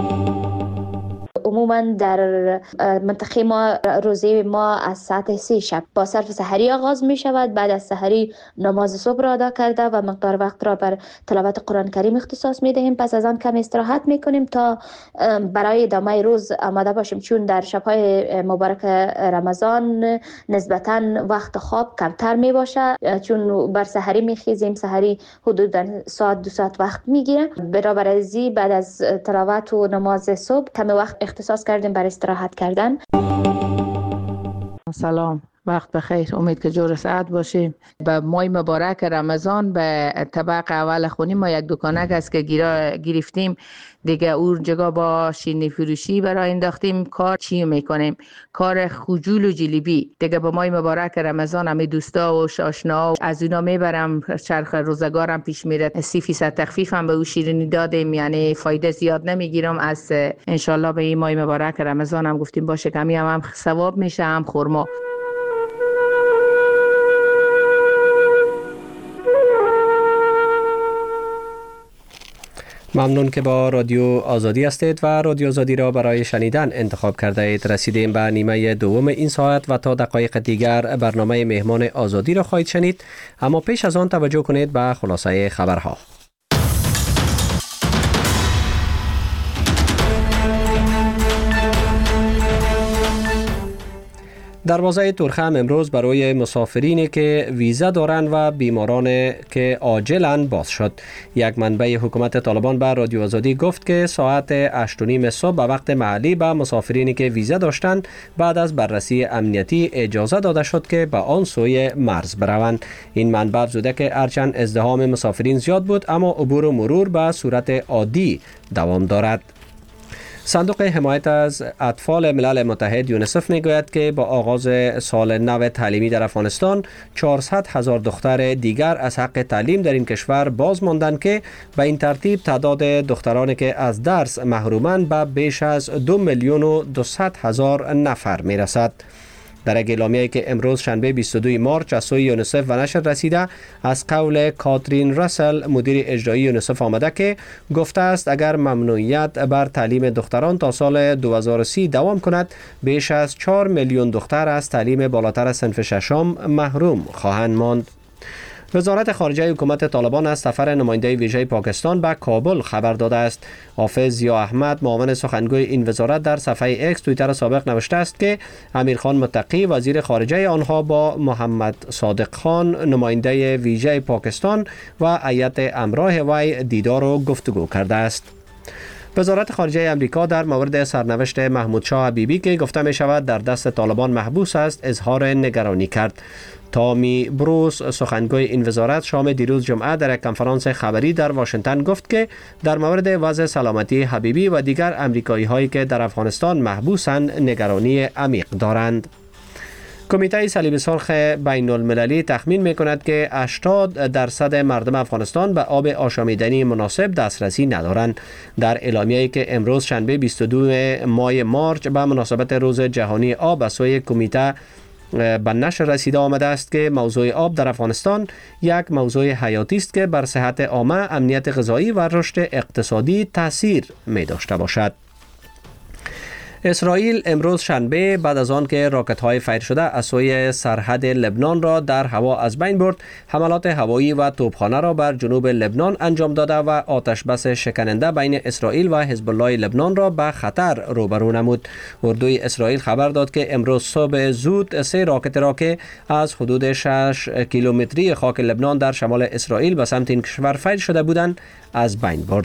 عموما در منطقه ما روزه ما از ساعت 3 شب با صرف سحری آغاز می شود. بعد از سحری نماز صبح را ادا کرده و مقدار وقت را بر تلاوت قرآن کریم اختصاص می دهیم. پس از آن کم استراحت می کنیم تا برای ادامه روز آماده باشیم، چون در شبهای مبارک رمضان نسبتاً وقت خواب کمتر می باشه، چون بر سحری می خیزیم. سحری حدود ساعت 2 ساعت وقت می گیره. برابر ازی بعد از تلاوت و نماز صبح کم وقت اختصاص کردیم برای استراحت کردن. سلام، وقت بخیر. امید که جور ساعت باشیم. به ماه مبارک رمضان به طبق اول خونی ما یک دکانک است که گرفتیم دیگه. اون جگا با شیرینی فروشی برای انداختیم. کار چی میکنیم؟ کار خجول و جلیبی دیگه. به ماه مبارک رمضان همه دوستا و آشنا از اونا میبرم، چرخ روزگارم پیش میره. 30% تخفیف هم به اون شیرینی دادیم، یعنی فایده زیاد نمیگیرم. از انشالله به این ماه مبارک رمضان هم گفتیم باشه کمی هم ثواب میشه، هم خرما. ممنون که با رادیو آزادی هستید و رادیو آزادی را برای شنیدن انتخاب کرده اید. رسیدیم به نیمه دوم این ساعت و تا دقایق دیگر برنامه مهمان آزادی را خواهید شنید، اما پیش از آن توجه کنید به خلاصه خبرها. دروازه ترخم امروز برای مسافرینی که ویزا دارند و بیماران که عاجلند باز شد. یک منبع حکومت طالبان به رادیو آزادی گفت که ساعت 8:30 صبح به وقت محلی به مسافرینی که ویزا داشتند بعد از بررسی امنیتی اجازه داده شد که به آن سوی مرز بروند. این منبع افزوده که هرچند ازدحام مسافرین زیاد بود اما عبور و مرور به صورت عادی دوام دارد. صندوق حمایت از اطفال ملل متحد یونیسف میگوید که با آغاز سال نو تعلیمی در افغانستان 400,000 دختر دیگر از حق تعلیم در این کشور باز ماندند که به این ترتیب تعداد دخترانی که از درس محرومند به بیش از 2,200,000 نفر میرسد. در یک اعلامیه‌ای که امروز شنبه 22 مارچ از سوی یونیسف و نشر رسیده از قول کاترین راسل مدیر اجرایی یونیسف آمده که گفته است اگر ممنوعیت بر تعلیم دختران تا سال 2030 دوام کند بیش از 4 میلیون دختر از تعلیم بالاتر صنف ششم محروم خواهند ماند. وزارت خارجه حکومت طالبان از سفر نماینده ویژه پاکستان به کابل خبر داده است. حافظ ضیا احمد معاون سخنگوی این وزارت در صفحه اکس توییتر سابق نوشته است که امیرخان متقی وزیر خارجه آنها با محمد صادق خان نماینده ویژه پاکستان و هیئت همراه وی دیدار و گفتگو کرده است. وزارت خارجه امریکا در مورد سرنوشت محمود شاه حبیبی که گفته می شود در دست طالبان محبوس است اظهار نگرانی کرد. تامی بروس سخنگوی این وزارت شام دیروز جمعه در یک کنفرانس خبری در واشنگتن گفت که در مورد وضع سلامتی حبیبی و دیگر امریکایی هایی که در افغانستان محبوسند نگرانی عمیق دارند. کمیته صلیب سرخ بین المللی تخمین می کند که 80% مردم افغانستان به آب آشامیدنی مناسب دسترسی ندارند. در اعلامیه‌ای که امروز شنبه 22 ماه مارچ به مناسبت روز جهانی آب از سوی کمیته به نشر رسیده آمده است که موضوع آب در افغانستان یک موضوع حیاتی است که بر صحت عامه، امنیت غذایی و رشد اقتصادی تاثیر می داشته باشد. اسرائیل امروز شنبه بعد از آن که راکت‌های فایر شده از سوی سرحد لبنان را در هوا از بین برد، حملات هوایی و توپخانه را بر جنوب لبنان انجام داده و آتش بس شکننده بین اسرائیل و حزب الله لبنان را به خطر روبرو نمود. اردوی اسرائیل خبر داد که امروز صبح زود 3 راکت را که از حدود 6 کیلومتری خاک لبنان در شمال اسرائیل به سمت این کشور فایر شده بودند از بین برد.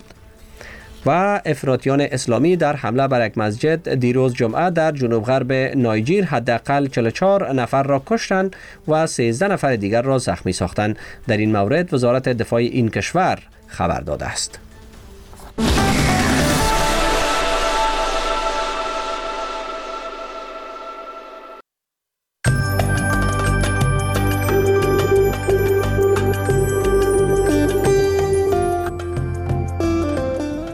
و افراطیان اسلامی در حمله بر یک مسجد دیروز جمعه در جنوب غرب نایجیر حداقل 44 نفر را کشتند و 13 نفر دیگر را زخمی ساختند. در این مورد وزارت دفاع این کشور خبر داده است.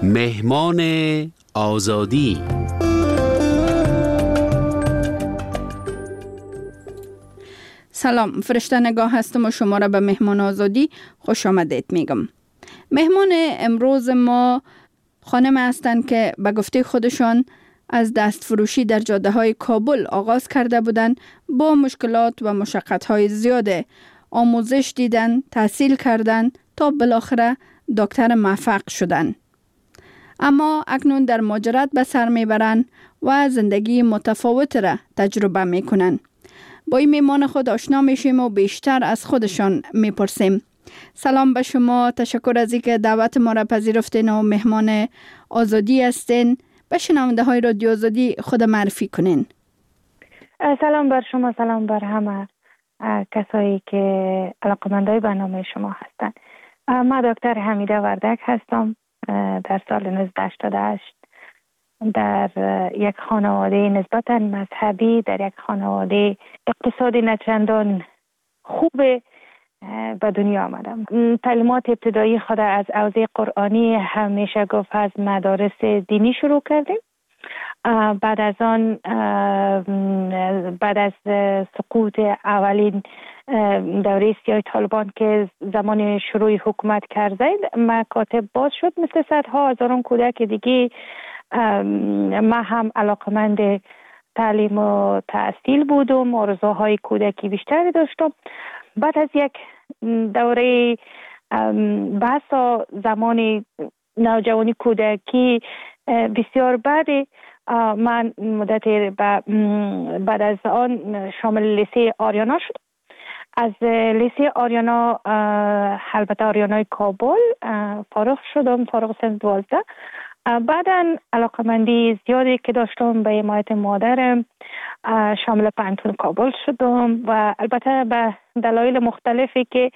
مهمان آزادی. سلام، فرشته نگاه هستم و شما را به مهمان آزادی خوش آمدید میگم. مهمان امروز ما خانم هستند که به گفته خودشان از دست فروشی در جاده های کابل آغاز کرده بودند. با مشکلات و مشقت های زیاده آموزش دیدن، تحصیل کردن تا بالاخره دکتر موفق شدن. اما اکنون در مهاجرت به سر میبرند و زندگی متفاوت را تجربه میکنن. با این مهمان خود آشنا میشیم و بیشتر از خودشان میپرسیم. سلام به شما، تشکر از اینکه دعوت ما را پذیرفتین و مهمان آزادی هستین. به شنونده های رادیو آزادی خود معرفی کنین. سلام بر شما، سلام بر همه کسایی که علاقه‌مندای برنامه شما هستند. من دکتر حمیده وردک هستم. در سال 1988 در یک خانواده نسبتاً مذهبی، در یک خانواده اقتصادی نچندان خوب به دنیا آمدم. تعلیمات ابتدایی خود از حوزه قرآنی همیشه گفت از مدارس دینی شروع کردیم. بعد از آن بعد از سقوط اولین دوره سیاه طالبان که زمان شروع حکومت کرده مکاتب باز شد. مثل صدها هزاران کودک دیگه ما هم علاقمند تعلیم و تحصیل بودم. آرزوهای کودکی بیشتری داشتم. بعد از یک دوره بحث زمان نوجوانی کودکی بسیار بعد من مدت بعد از آن شامل لیسه آریانا شد. از لیسه آریانا البته آریانای کابل فارغ شدم، فارغ سن 12. بعداً علاقمندی زیادی که داشتم به حمایت مادرم شامل پانتون کابل شدم و البته به دلایل مختلفی که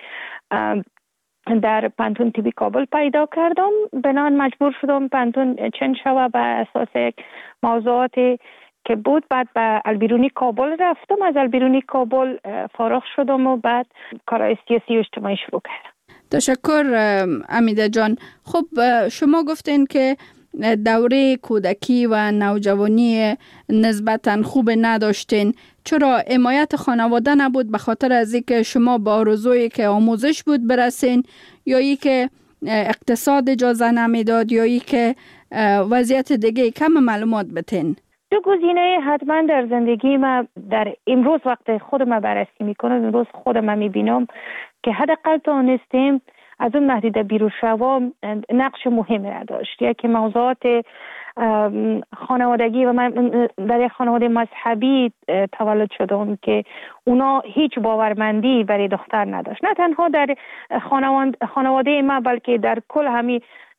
در پانتون تیبی کابل پیدا کردم بنان مجبور شدم پانتون چنج شوه به اساس موضوعاتی که بود. بعد به البیرونی کابل رفتم. از البیرونی کابل فارغ شدم و بعد کارهای سیاسی و اجتماعی شروع کردم. تشکر امیده جان. خب شما گفتین که دوره کودکی و نوجوانی نسبتاً خوب نداشتین. چرا حمایت خانواده نبود؟ به خاطر از اینکه شما با آرزویی که آموزش بود برسین، یا ای که اقتصاد اجازه نمیداد، یا ای که وضعیت دیگه؟ کم معلومات بتین. دو گزینه حتما در زندگی ما در امروز وقت خودم بررسی میکنم، امروز خودم میبینم که حداقل تونستیم از اون نهدیده بیرون شوام نقش مهمی را داشت. یکی موضوعات خانوادگی و من در یک خانواده مذهبی تولد شدم که اونا هیچ باورمندی برای دختر نداشت. نه تنها در خانواده ما بلکه در کل همین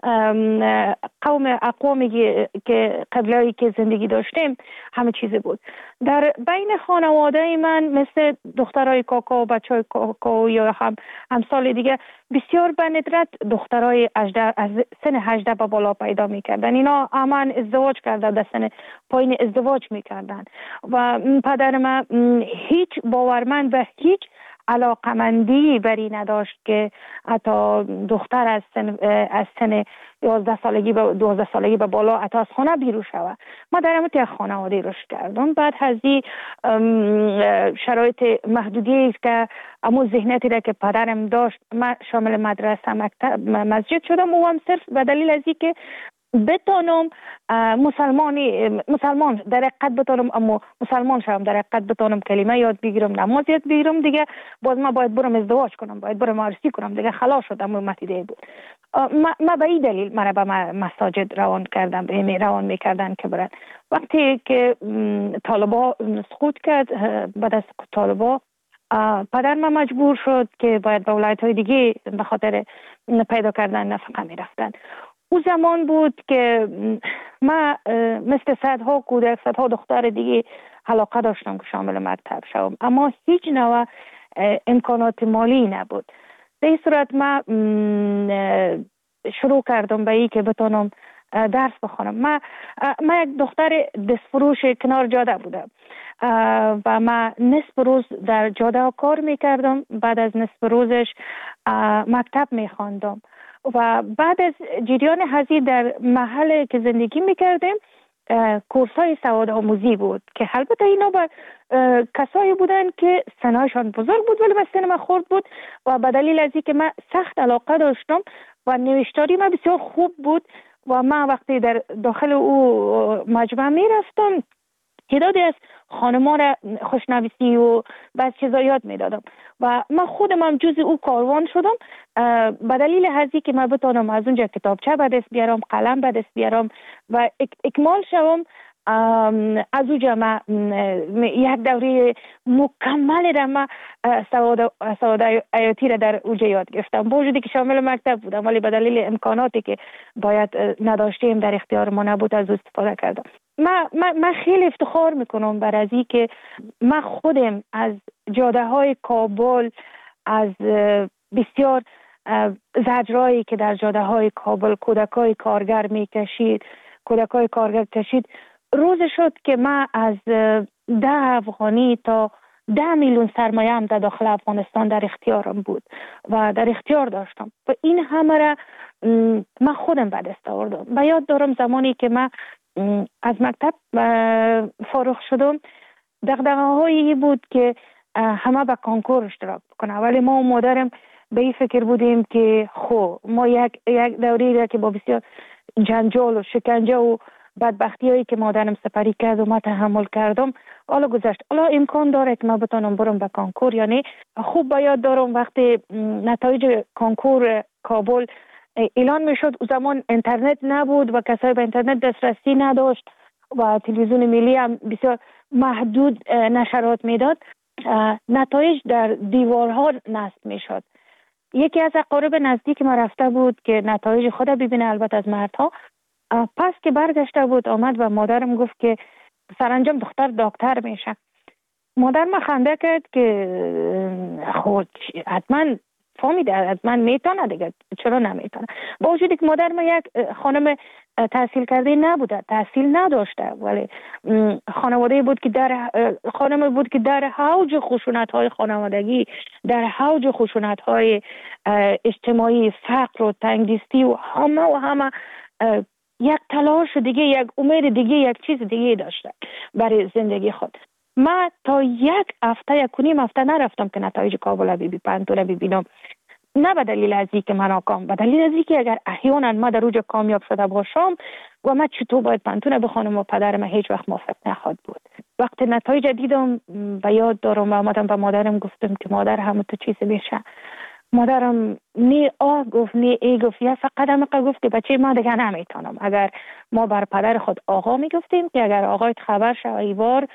اقوامی که قبلایی که زندگی داشتیم همه چیز بود. در بین خانواده من مثل دخترای کاکا و بچهای کاکا یا همسال دیگه بسیار به ندرت دخترای از سن 18 به بالا پیدا میکردن. اینا همان ازدواج کردن، در سن پایین ازدواج میکردن و پدر من هیچ باورمند به هیچ علاقمندی بری نداشت که حتی دختر از سن 11 سالگی به 12 سالگی به بالا حتی از خانه بیرون شود. ما در همون یک خانواده رشد کردم. بعد از این شرایط محدودی است که همون ذهنیتی را که پدرم داشت، من شامل مدرسه، مکتب، مسجد شدم و هم صرف به دلیل از این که بتانم مسلمان در حقیقت بتانم، اما مسلمان شدم در حقیقت بتانم کلمه یاد بگیرم، نماز یاد بگیرم. دیگه باز ما باید برم ازدواج کنم، باید برم عروسی کنم. دیگه خلاص شدم. متیده بود. ما به این دلیل مرا به مساجد روان میکردن که برن. وقتی که طالبا سقوط کرد، بعد از سقوط طالبا پدر من مجبور شد که باید به ولایت‌های دیگه به خاطر پیدا کردن نفقه میرفتن. او زمان بود که من مثل صدها کودک، صدها دختر دیگه علاقه داشتم که شامل مکتب شوم، اما هیچ نوع امکانات مالی نبود. به این صورت من شروع کردم به این که بتونم درس بخونم. من یک دختر دستفروش کنار جاده بودم و من نصف روز در جاده کار میکردم. بعد از نصف روزش مکتب میخواندم و بعد از جریان هزی در محل که زندگی میکردیم کورس های سواد آموزی بود که البته اینا بر کسایی بودن که سنایشان بزرگ بود ولی سن من خرد بود و به دلیل از اینکه من سخت علاقه داشتم و نوشتاری من بسیار خوب بود و من وقتی در داخل او مجمع می رفتم تعدادی از خانمان را خوشنویسی و بعض چیزا یاد می دادم و من خودم هم جز او کاروان شدم به دلیل هزی که من بتانم از اونجا کتابچه به دست بیارم، قلم به دست بیارم و اکمال شوم. از اونجا من یک دوره مکمل را من سواد حیاتی را در اونجا یاد گرفتم، با وجودی که شامل مکتب بودم ولی به دلیل امکاناتی که باید نداشتیم در اختیار ما نبود از استفاده کردم. من خیلی افتخار میکنم بر از این که من خودم از جاده های کابل، از بسیار زجرایی که در جاده های کابل کودکای کارگر کشید روز شد که من از 10 افغانی تا 10 میلیون سرمایه هم در داخل افغانستان در اختیارم بود و در اختیار داشتم و این همه را من خودم به دست آوردم. و یاد دارم زمانی که من از مکتب فارغ شدم دغدغه‌هایی بود که همه به کنکور اشتراک بکنه، ولی ما و مادرم به این فکر بودیم که ما یک دوری را که با بسیار جنجال و شکنجه و بدبختی هایی که مادرم سپری کرد و ما تحمل کردم حالا گذشت، حالا امکان داره که ما بتونم برم به کنکور. یعنی خوب باید دارم وقتی نتایج کنکور کابل اعلان میشد، او زمان اینترنت نبود و کسایی به اینترنت دسترسی نداشت و تلویزیون ملی هم بسیار محدود نشرات میداد، نتایج در دیوارها نصب میشد. یکی از اقارب نزدیک ما رفته بود که نتایج خود ببینه، البته از مردها. پس که برگشته بود آمد و مادرم گفت که سرانجام دختر دکتر میشه. مادر ما خنده کرد که خود حتما فهمیده، حتما میتونه دیگه، چرا نمیتونه؟ با وجودی که مادر ما یک خانم تحصیل کرده نبوده، تحصیل نداشته، ولی خانواده بود که خانم بود که در حوج خشونت‌های خانوادگی، در حوج خشونت‌های اجتماعی، فقر و تنگدستی و همه یک تلاش دیگه، یک امید دیگه، یک چیز دیگه داشته برای زندگی خود. من تا یک و نیم هفته نرفتم که نتایج کابل پنتون ببینم، نه به دلیل از اینکه من ناکام، به دلیل از اینکه اگر احیانا ما در اوج کامیاب شده باشم و من چطور باید پنتون بخونم و پدرم هیچ وقت موافق نخواهد بود. وقتی نتایج دیدم و یاد دارم و آمدم به مادرم گفتم که مادر همه تو چیز میشه. مادرم نی گفت نی ای گفت، یا فقط هم گفت که بچه ما دیگه نمیتونم. اگر ما بر پدر خود آقا میگفتیم که اگر آقایت خبر شه ایوار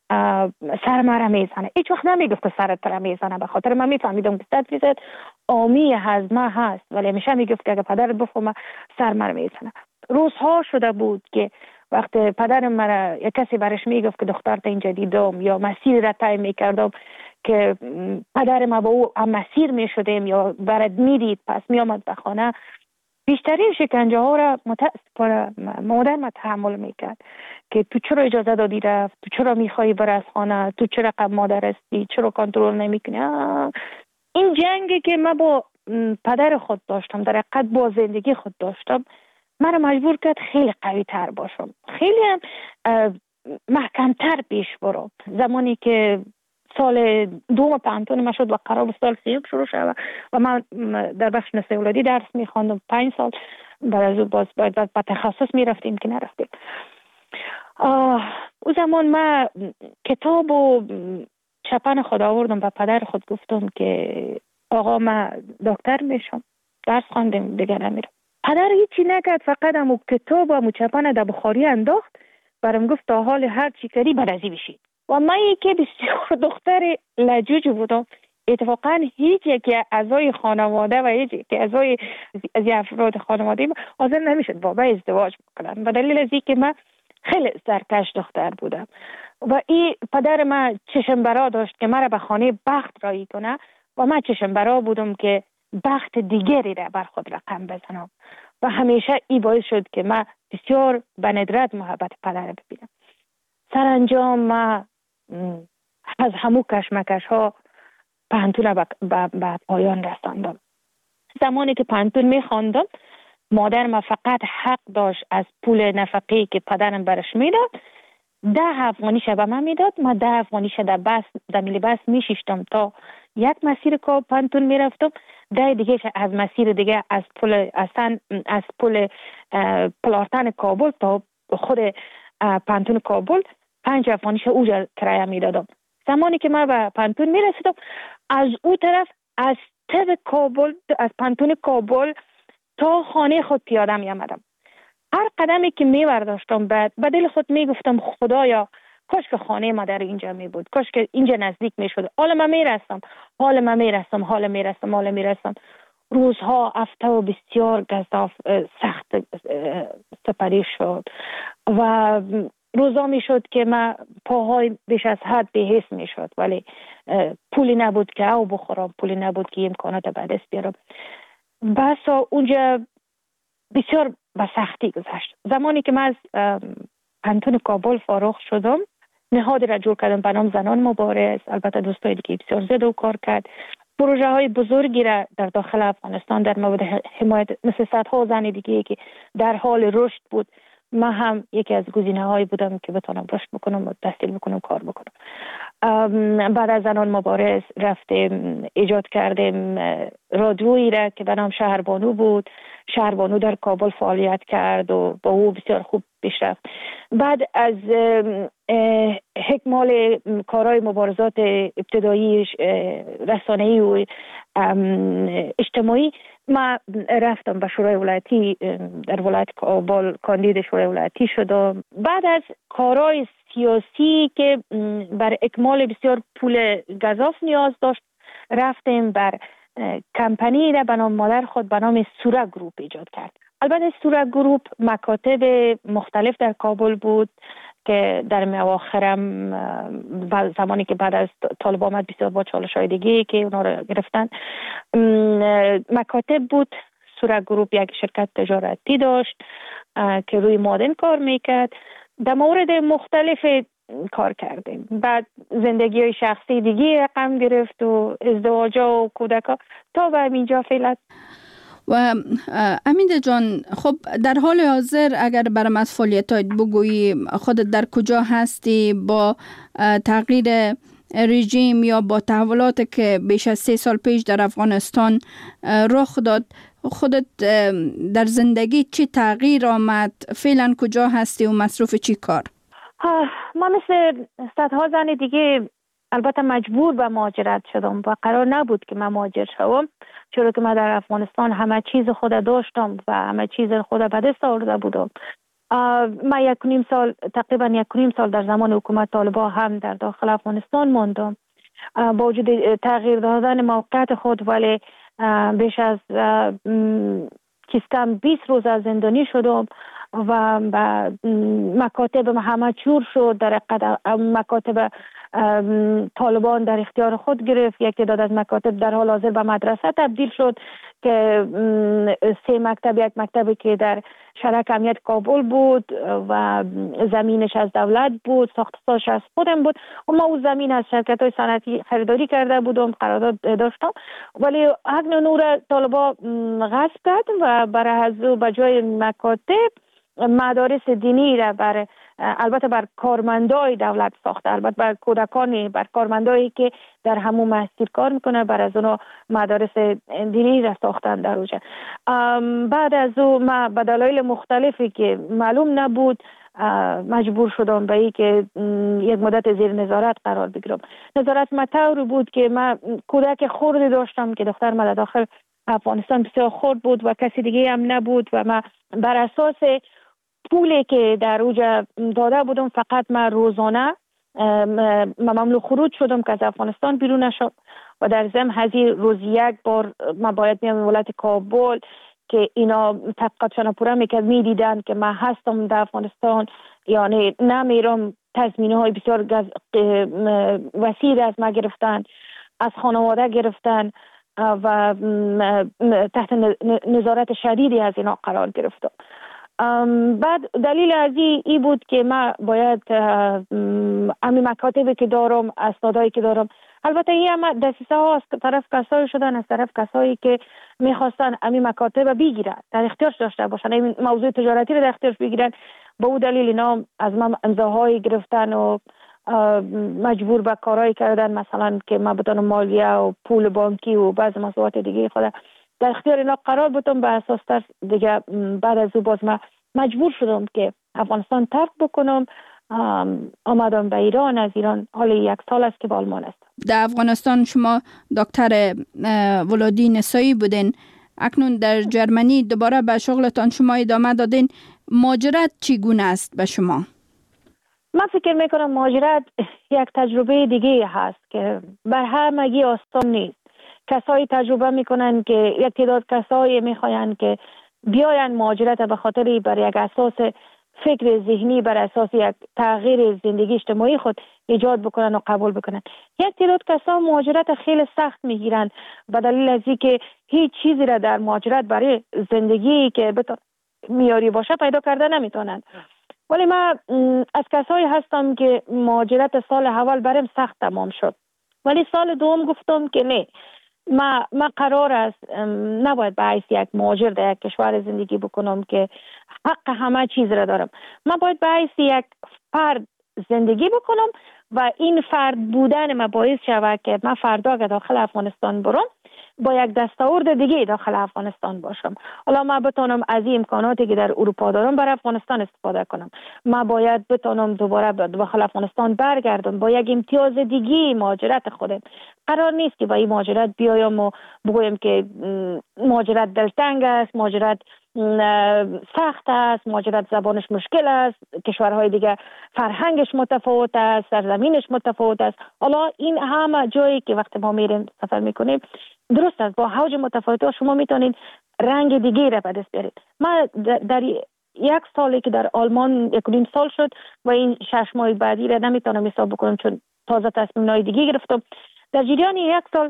سر مرا میزنه، هیچ وقت نمیگفت که سرت را میزنه، به خاطر من میفهمیدم که 100% آمی هضمه هست، ولی همیشه میگفت که اگر پدرت بفهمه سر مرا میزنه. روزها شده بود که وقتی پدرم مرا یک کسی برش میگفت که دخترت اینجا دیدم یا مسیر را طی میکردم که پدر ما با او هم مسیر میشدیم یا برد میدید پس میامد به خانه، بیشترین شکنجه ها را متاسفانه مادر ما تحمل میکرد که تو چرا اجازه دادی رفت، تو چرا میخوایی بر از خانه، تو چرا قبل مادر هستی، چرا کنترل نمیکنی. این جنگی که من با پدر خود داشتم، در حقیقت با زندگی خود داشتم، مرا مجبور کرد خیلی قوی تر باشم، خیلی هم محکمتر پیش برم. زمانی که سال دوم پنتون ما شد و قرار بود سال سیوم شروع شد و من در بخش نسل اولادی درس میخواندم 5 سال، بعد از باز باید با تخصص میرفتیم که نرفتیم. او زمان من کتاب و چپن خود آوردم و پدر خود گفتم که آقا من دکتر میشم، درس خواندم دیگه نمیرم. پدر هیچی نکرد، فقط همو کتاب و چپن در بخاری انداخت، برام گفت تا حال هر چی کردی برازی بشید. و من یکی بسیار دختر لجوج بودم، اتفاقا هیچ یکی اعضای خانواده و هیچ یکی اعضای از افراد خانواده حاضر نمیشد با من ازدواج بکنن، به دلیل از اینکه من خیلی سرکش دختر بودم و این پدر من چشم برا داشت که مرا به خانه بخت رایی کنه و من چشم برا بودم که بخت دیگری را بر خود رقم بزنم و همیشه این باعث شد که من بسیار به ندرت محبت پدر ببینم. سرانجام من از همو کشمکش ها پنتون به پایان رساندم. زمانی که پانتون میخواندم مادرم فقط حق داشت از پول نفقه که پدرم برش میداد 10 افغانی به من میداد. ما 10 افغانی در میلی بس میشیشتم تا یک مسیر که پانتون میرفتم. 10 دیگه از مسیر دیگه از پل پلارتن کابل تا خود پانتون کابل 5 افغانی اوجا کرایه میدادم. زمانی که من به پانتون میرسیدم از او طرف از طب کابل از پانتون کابل تا خانه خود پیاده می آمدم. هر قدمی که می برداشتم به دل خود می گفتم خدایا کاش که خانه ما در اینجا می بود، کاش که اینجا نزدیک می شد. حالا من می رسم. روزها هفته و بسیار گزاف سخت سپری شد و روزا می شد که من پاهای بیش از حد بی‌حس می شد، ولی پولی نبود که او بخورم، پولی نبود که امکانات به دست بیارم. بس اونجا بسیار به سختی گذشت. زمانی که من از پانتون کابل فارغ شدم نهادی را جور کردم به نام زنان مبارز. البته دوستای دیگه بسیار زیاده و کار کرد. پروژه های بزرگی را در داخل افغانستان در مورد حمایت مثل صدها زن دیگه که در حال رشد بود، من هم یکی از گزینه‌های بودم که بتونم رشد بکنم و تحصیل بکنم، کار بکنم. بعد از زنان مبارز رفتیم ایجاد کردیم رادیویی را که به نام شهربانو بود. شهربانو در کابل فعالیت کرد و با او بسیار خوب پیش رفت. بعد از اکمال کارهای مبارزات ابتدایی رسانه‌ای و اجتماعی ما رفتم به شورای ولایتی در ولایت کابل کاندید شورای ولایتی شدم. بعد از کارهای سیاسی که بر اکمال بسیار پول گزاف نیاز داشت رفتیم بر کمپانی را به نام مادر خود به نام سورا گروپ ایجاد کرد. البته سورا گروپ مکاتب مختلف در کابل بود که در اواخرم زمانی که بعد از طالبان آمد بسیار با چالش‌های دیگه که اونا رو گرفتن مکاتب بود. سورا گروپ یک شرکت تجارتی داشت که روی مادن کار میکرد. در مورد مختلف کار کردیم. بعد زندگی شخصی دیگه رقم گرفت و ازدواج و کودکا تا به اینجا فعلا. و امیده جان، خب در حال حاضر اگر برام از فعالیتات بگویی، خودت در کجا هستی با تغییر رژیم یا با تحولات که بیش از 3 سال پیش در افغانستان رخ داد، خودت در زندگی چی تغییر آمد؟ فعلا کجا هستی و مصروف چی کار؟ ما مثل صدها زن دیگه البته مجبور به مهاجرت شدم و قرار نبود که من مهاجر شوم، چرا که من در افغانستان همه چیز خود داشتم و همه چیز خود به دست آورده بودم. من تقریبا 1.5 سال در زمان حکومت طالبان هم در داخل افغانستان ماندم. با وجود تغییر دادن موقعیت خود ولی بیش از کم 20 روز از زندانی شدم و مکاتب همه چور شد. در مکاتب طالبان در اختیار خود گرفت. یک تعداد از مکاتب در حال حاضر به مدرسه تبدیل شد که 3 مکتب، یک مکتبی که در شرک امنیت کابل بود و زمینش از دولت بود، ساختش از خودم بود و ما اون زمین از شرکت‌های صنعتی خریداری کرده بودم، قرارداد داشتم، ولی حق نور طالبان غصب کرد و برای از به جای مکاتب مدارس دینی را البته بر کارمندای دولت ساخته، البته بر کودکانی، بر کارمندایی که در همون مسجد کار میکنه، بر از اونها مدارس دینی را ساختن در اونجا. بعد از اون ما به دلایل مختلفی که معلوم نبود مجبور شدم به این که یک مدت زیر نظارت قرار بگیرم. نظارت ما طوری بود که من کودک خردی داشتم که دختر ما داخل افغانستان بسیار خرد بود و کسی دیگه هم نبود و من بر اساس پولی که در اوجا داده بودم فقط من روزانه ممنوع خروج شدم که از افغانستان بیرون نشم و در ضمن هزی روز یک بار من باید میام ولایت کابل که اینا تحقیقاتشان پورا میدیدن که من هستم در افغانستان، یعنی نمیرم. تضمینه های بسیار وسیع از ما گرفتن، از خانواده گرفتن و تحت نظارت شدیدی از اینا قرار گرفتم. بعد دلیل از این بود که من باید امی مکاتبی که دارم، اسنادایی که دارم البته این هم دسیسه ها از طرف کسایی شدن، از طرف کسایی که میخواستن امی مکاتب بگیرن، در اختیارش داشته باشن، این موضوع تجارتی رو در اختیارش بگیرن. به او دلیل اینا از من امضاهای گرفتن و مجبور به کارهایی کردن، مثلا که من بتونم مالیه و پول بانکی و بعض مسئولیت دیگه خود در اختیار اینا قرار بدم. به اساس تر دیگه بعد از او باز من مجبور شدم که افغانستان ترک بکنم. آمدم به ایران. از ایران حال 1 سال است که به آلمان است. در افغانستان شما دکتر ولادی نسایی بودین، اکنون در جرمنی دوباره به شغلتان شما ادامه دادین. مهاجرت چگونه است به شما؟ من فکر میکنم مهاجرت یک تجربه دیگه هست که بر همگی آسان نیست. کسایی تجربه میکنن که یک تعداد کسایی میخواین که بیاین مهاجرت به خاطر بر یک اساس فکر ذهنی، بر اساس یک تغییر زندگی اجتماعی خود ایجاد بکنن و قبول بکنن. یک تعداد کسا مهاجرت خیلی سخت میگیرن به دلیل از اینکه هیچ چیزی را در مهاجرت برای زندگی که معیاری باشه پیدا کرده نمیتونن. ولی من از کسایی هستم که مهاجرت سال اول برام سخت تمام شد، ولی سال دوم گفتم که نه، من قرار است نباید به حیث یک مهاجر در یک کشور زندگی بکنم که حق همه چیز را دارم. من باید به حیث یک فرد زندگی بکنم و این فرد بودن من باعث شود که من فردا که داخل افغانستان برم با یک دستاورد دیگه داخل افغانستان باشم. حالا من بتونم از این امکاناتی که در اروپا دارم بر افغانستان استفاده کنم. من باید بتونم دوباره داخل افغانستان برگردم با یک امتیاز دیگه مهاجرت خودم. قرار نیست که با این مهاجرت بیایم و بگویم که مهاجرت دلتنگ است، مهاجرت سخت است، مهاجرت زبانش مشکل است، کشورهای دیگه فرهنگش متفاوت است، سرزمینش متفاوت است. حالا این همه جایی که وقتی ما میریم سفر میکنیم درست است، با حوج متفاوت شما میتونید رنگ دیگه را به دست بیارید. من در 1 سالی که در آلمان 1.5 سال شد و این 6 ماه بعدی را نمیتونم حساب بکنم چون تازه تصمیم‌های دیگه گرفتم. در جریان 1 سال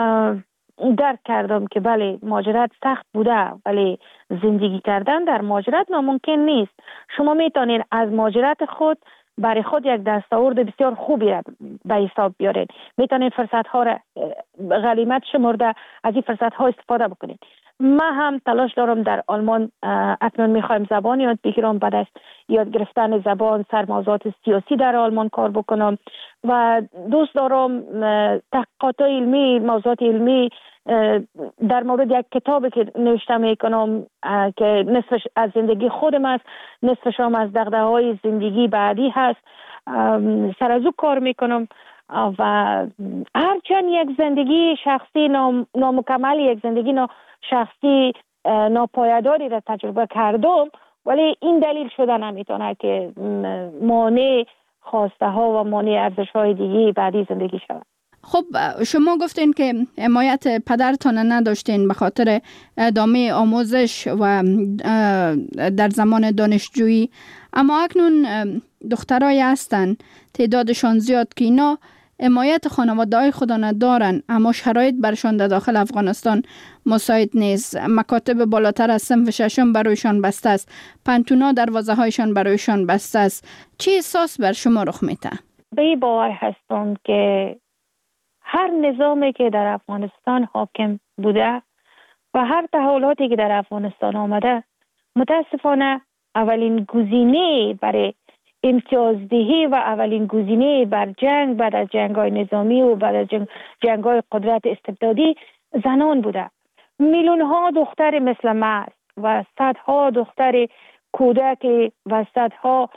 درک کردم که بله مهاجرت سخت بوده، ولی زندگی کردن در مهاجرت ناممکن نیست. شما میتونید از مهاجرت خود برای خود یک دستاورد بسیار خوبی را به حساب بیارید. میتونید فرصت ها را غنیمت شمرده از این فرصت ها استفاده بکنید. من هم تلاش دارم در آلمان اکنون میخوایم زبان یاد بگیرم، بعد از یاد گرفتن زبان سر موضوعات سیاسی در آلمان کار بکنم و دوست دارم تحقیقات علمی، موضوعات علمی در مورد یک کتابی که نوشته میکنم که نصفش از زندگی خودم است، نصفش هم از دغدغه‌های زندگی بعدی هست، سر از او کار میکنم و هرچند یک زندگی شخصی نامکمل، یک زندگی شخصی ناپایداری را تجربه کردم، ولی این دلیل شده نمیتونه که مانع خواسته ها و مانع ارزش های دیگه بعدی زندگی شود. خب شما گفتین که حمایت پدرتان نداشتین به خاطر ادامه آموزش و در زمان دانشجویی، اما اکنون دخترای هستن تعدادشان زیاد که اینا حمایت خانواده‌های خود ندارن، اما شرایط برشان در داخل افغانستان مساعد نیست. مکاتب بالاتر از صنف 6 برایشان بسته است، پنتونا دروازه‌هایشان برایشان بسته است. چه احساس بر شما رخ میده؟ به این باور هستم که هر نظامی که در افغانستان حاکم بوده و هر تحولاتی که در افغانستان آمده، متاسفانه اولین گزینه برای امتیازدهی و اولین گزینه بر جنگ بعد از جنگ‌های نظامی و بعد از جنگ‌های قدرت استبدادی زنان بوده. میلیون‌ها دختر مثل من و صدها دختر کودک و صدها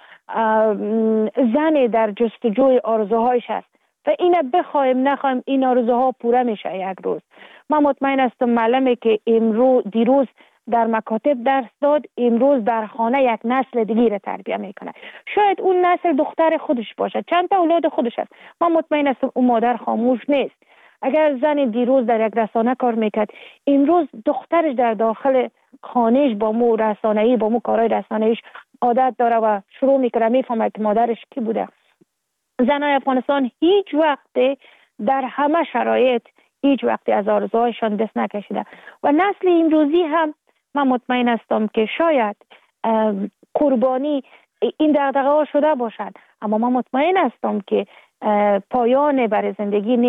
زن در جستجوی آرزوهایش است و اینا بخوایم نخوایم این آرزوها پوره میشه یک روز. من مطمئن هستم معلمی که دیروز در مکاتب درس داد، امروز در خانه یک نسل دیگه را تربیت میکنه. شاید اون نسل دختر خودش باشه، چند تا اولاد خودش است. من مطمئن هستم اون مادر خاموش نیست. اگر زن دیروز در یک رسانه کار میکرد، امروز دخترش در داخل خانهش با مو رسانه‌ای، با مو کارهای رسانه‌ایش عادت داره و شروع میکنه میفهمه که مادرش کی بوده. زنای افغانستان هیچ وقت در همه شرایط هیچ وقت از آرزوهایشان دست نکشیده و نسل امروزی هم من مطمئن هستم که شاید قربانی این دغدغه ها شده باشد، اما من مطمئن هستم که پایان برای زندگی نیست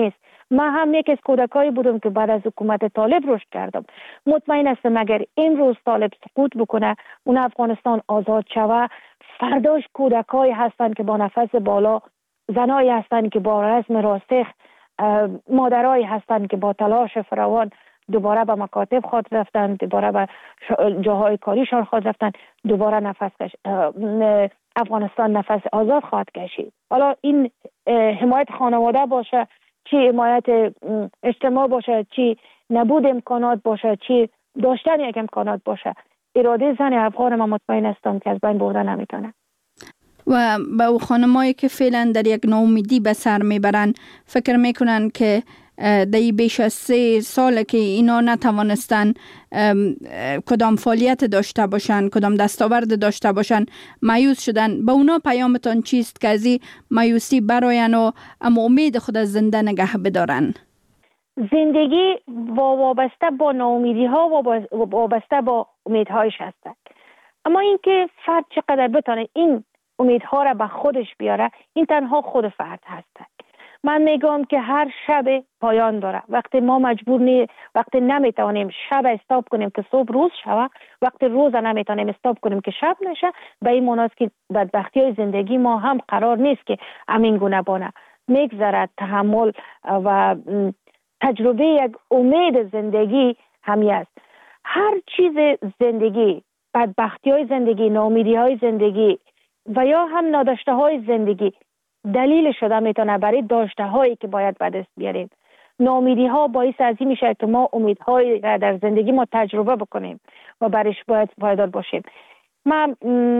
من هم یک از کودکایی بودم که بعد از حکومت طالب رشد کردم. مطمئن هستم اگر امروز طالب سقوط بکنه، اون افغانستان آزاد شوه، فرداش کودکایی هستند که با نفس بالا، زنایی هستند که با رزم راسخ، مادرایی هستند که با تلاش فراوان دوباره به مکاتب خود رفتن، دوباره به جاهای کاریشان خود رفتن، دوباره افغانستان نفس آزاد خواهد کشید. حالا این حمایت خانواده باشه، چی حمایت اجتماع باشه، چی نبود امکانات باشه، چی داشتن یک امکانات باشه، اراده زن افغان ما مطمئن هستم که از بین بردن نمیتونه. و با او خانمایی که فعلا در یک ناامیدی به سر میبرن، فکر میکنن که در بیش از 3 سال که اینا نتوانستن کدام فعالیت داشته باشن، کدام دستاورد داشته باشن، مایوس شدن. به اونا پیامتان چیست که از این مایوسی براین و اما امید خود از زنده نگه بدارن؟ زندگی وابسته با ناامیدی ها و وابسته با امیدهایش هستند. اما اینکه فرد چقدر بتونه این امیدها را به خودش بیاره، این تنها خود فرد هست. من میگم که هر شب پایان داره. وقتی ما وقتی نمیتونیم شب استاپ کنیم که صبح روز شوه، وقتی روز نمیتونیم استاپ کنیم که شب نشه، به این معناست که بدبختی های زندگی ما هم قرار نیست که همین گونه بانه. میگذرد تحمل و تجربه یک امید زندگی همی است. هر چیز زندگی، بدبختی های زندگی، ناامیدی های زندگی و یا هم ناداشته های زندگی دلیل شده میتونه برای داشته هایی که باید به دست بیاریم. ناامیدی ها باعث از این میشه که ما امیدهایی را در زندگی ما تجربه بکنیم و برایش باید پایدار باشیم. من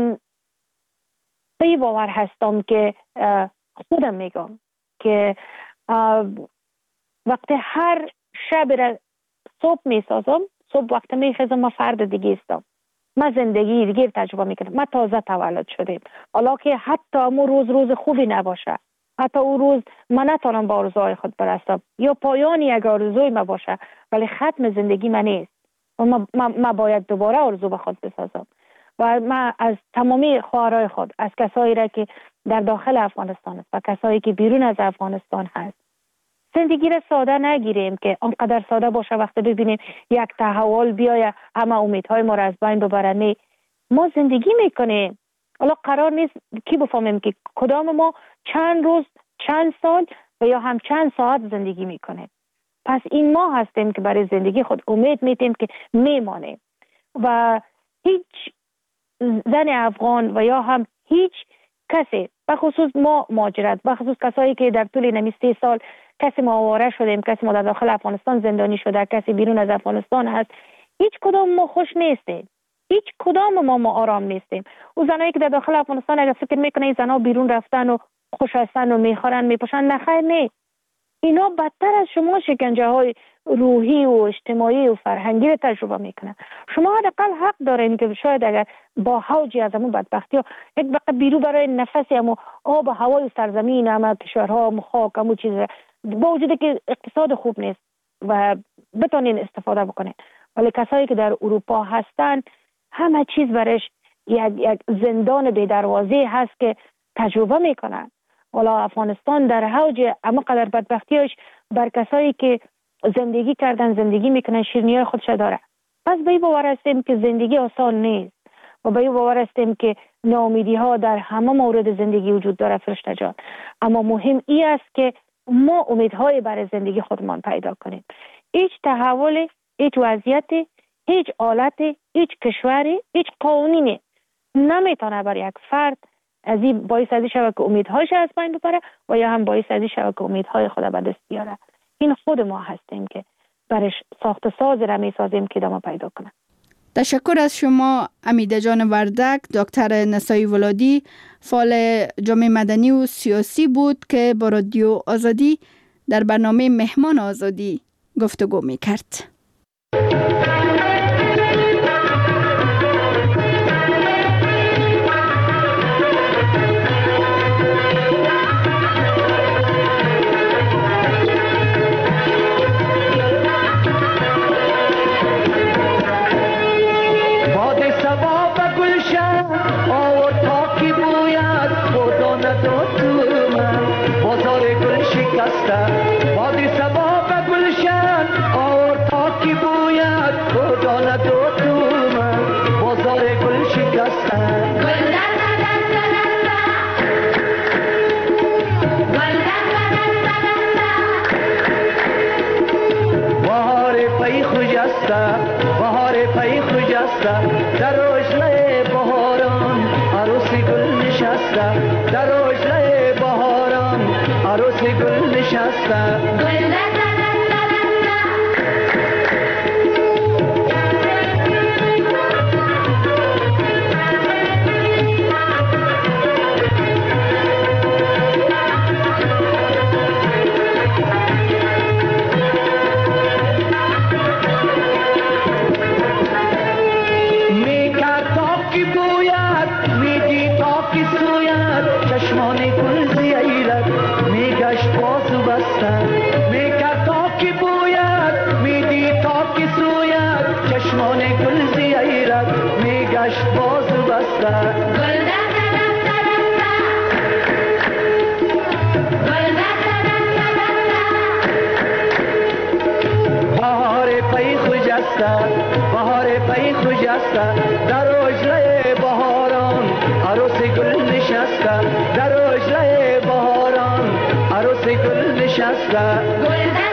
به باور هستم که خودم میگم که وقتی هر شب را صبح میسازم، صبح وقتی میخیزم ما فرد دیگه استم، ما زندگی دیگه تجربه میکنم. ما تازه تولد شدیم، حالا که حتی امو روز خوبی نباشه، حتی او روز من نتونم با آرزوهای خود برسم یا پایانی یک آرزوی ما باشه، ولی ختم زندگی من نیست و ما باید دوباره آرزو به خود بسازم. و من از تمامی خواهرای خود، از کسایی را که در داخل افغانستان است و کسایی که بیرون از افغانستان هست، زندگی را ساده نگیریم که آنقدر ساده باشه وقتی ببینیم یک تحول بیایه همه امیدهای ما را از بین ببره. ما زندگی میکنیم. حالا قرار نیست کی بفهمیم که کدام ما چند روز، چند سال و یا هم چند ساعت زندگی میکنیم. پس این ما هستیم که برای زندگی خود امید میتیم که میمانیم و هیچ زن افغان و یا هم هیچ کسی، بخصوص ما مهاجرت، بخصوص کسایی که در طول نمی 3 سال کسی ما آواره شدیم، کسی ما در داخل افغانستان زندانی شده، کسی بیرون از افغانستان هست، هیچ کدام ما خوش نیستیم، هیچ کدام ما آرام نیستیم. او زنایی که در داخل افغانستان اگر فکر میکنه این زنها بیرون رفتن و خوش هستن و میخورن میپوشن، نخیر نه، اینا بدتر از شما شکنجه های روحی و اجتماعی و فرهنگی رو تجربه میکنن. شما حداقل حق دارین که شاید اگر با حوجی از همون بدبختی ها یک بقیه بیرو برای نفسی همون آب و هوای سرزمین همه کشورها همون خاک همون چیز با وجود که اقتصاد خوب نیست و بتونین استفاده بکنین، ولی کسایی که در اروپا هستن همه چیز برش یک زندان بی دروازه هست که تجربه میکنن. حالا افغانستان در حوج اما قدر بدبختیش بر کسایی که زندگی کردن، زندگی میکنن، شیرینی‌های خودش داره. پس به این باور هستیم که زندگی آسان نیست و به این باور هستیم که ناامیدی ها در همه مورد زندگی وجود داره فرشته جان. اما مهم این است که ما امیدهای برای زندگی خودمان پیدا کنیم. هیچ تحول، هیچ وضعیت، هیچ حالت، هیچ کشوری، هیچ قانونی نمیتونه برای یک فرد از این باعث از این شود که امیدهایش از بین ببره و یا هم باعث از این شود که امیدهای خود به دست بیاره. این خود ما هستیم که برش ساخت ساز را میسازیم که ادامه پیدا کنه. تشکر از شما امیده جان وردک. دکتر نسایی ولادی فعال جامعه مدنی و سیاسی بود که با رادیو آزادی در برنامه مهمان آزادی گفتگو میکرد. باد صبا نشسته در اوجله بهاران عروس گل نشسته در اوجله بهاران عروس گل نشسته بهار پی خجسته در اوجله بهاران عروس گل نشسته در اوجله بهاران عروس گل نشسته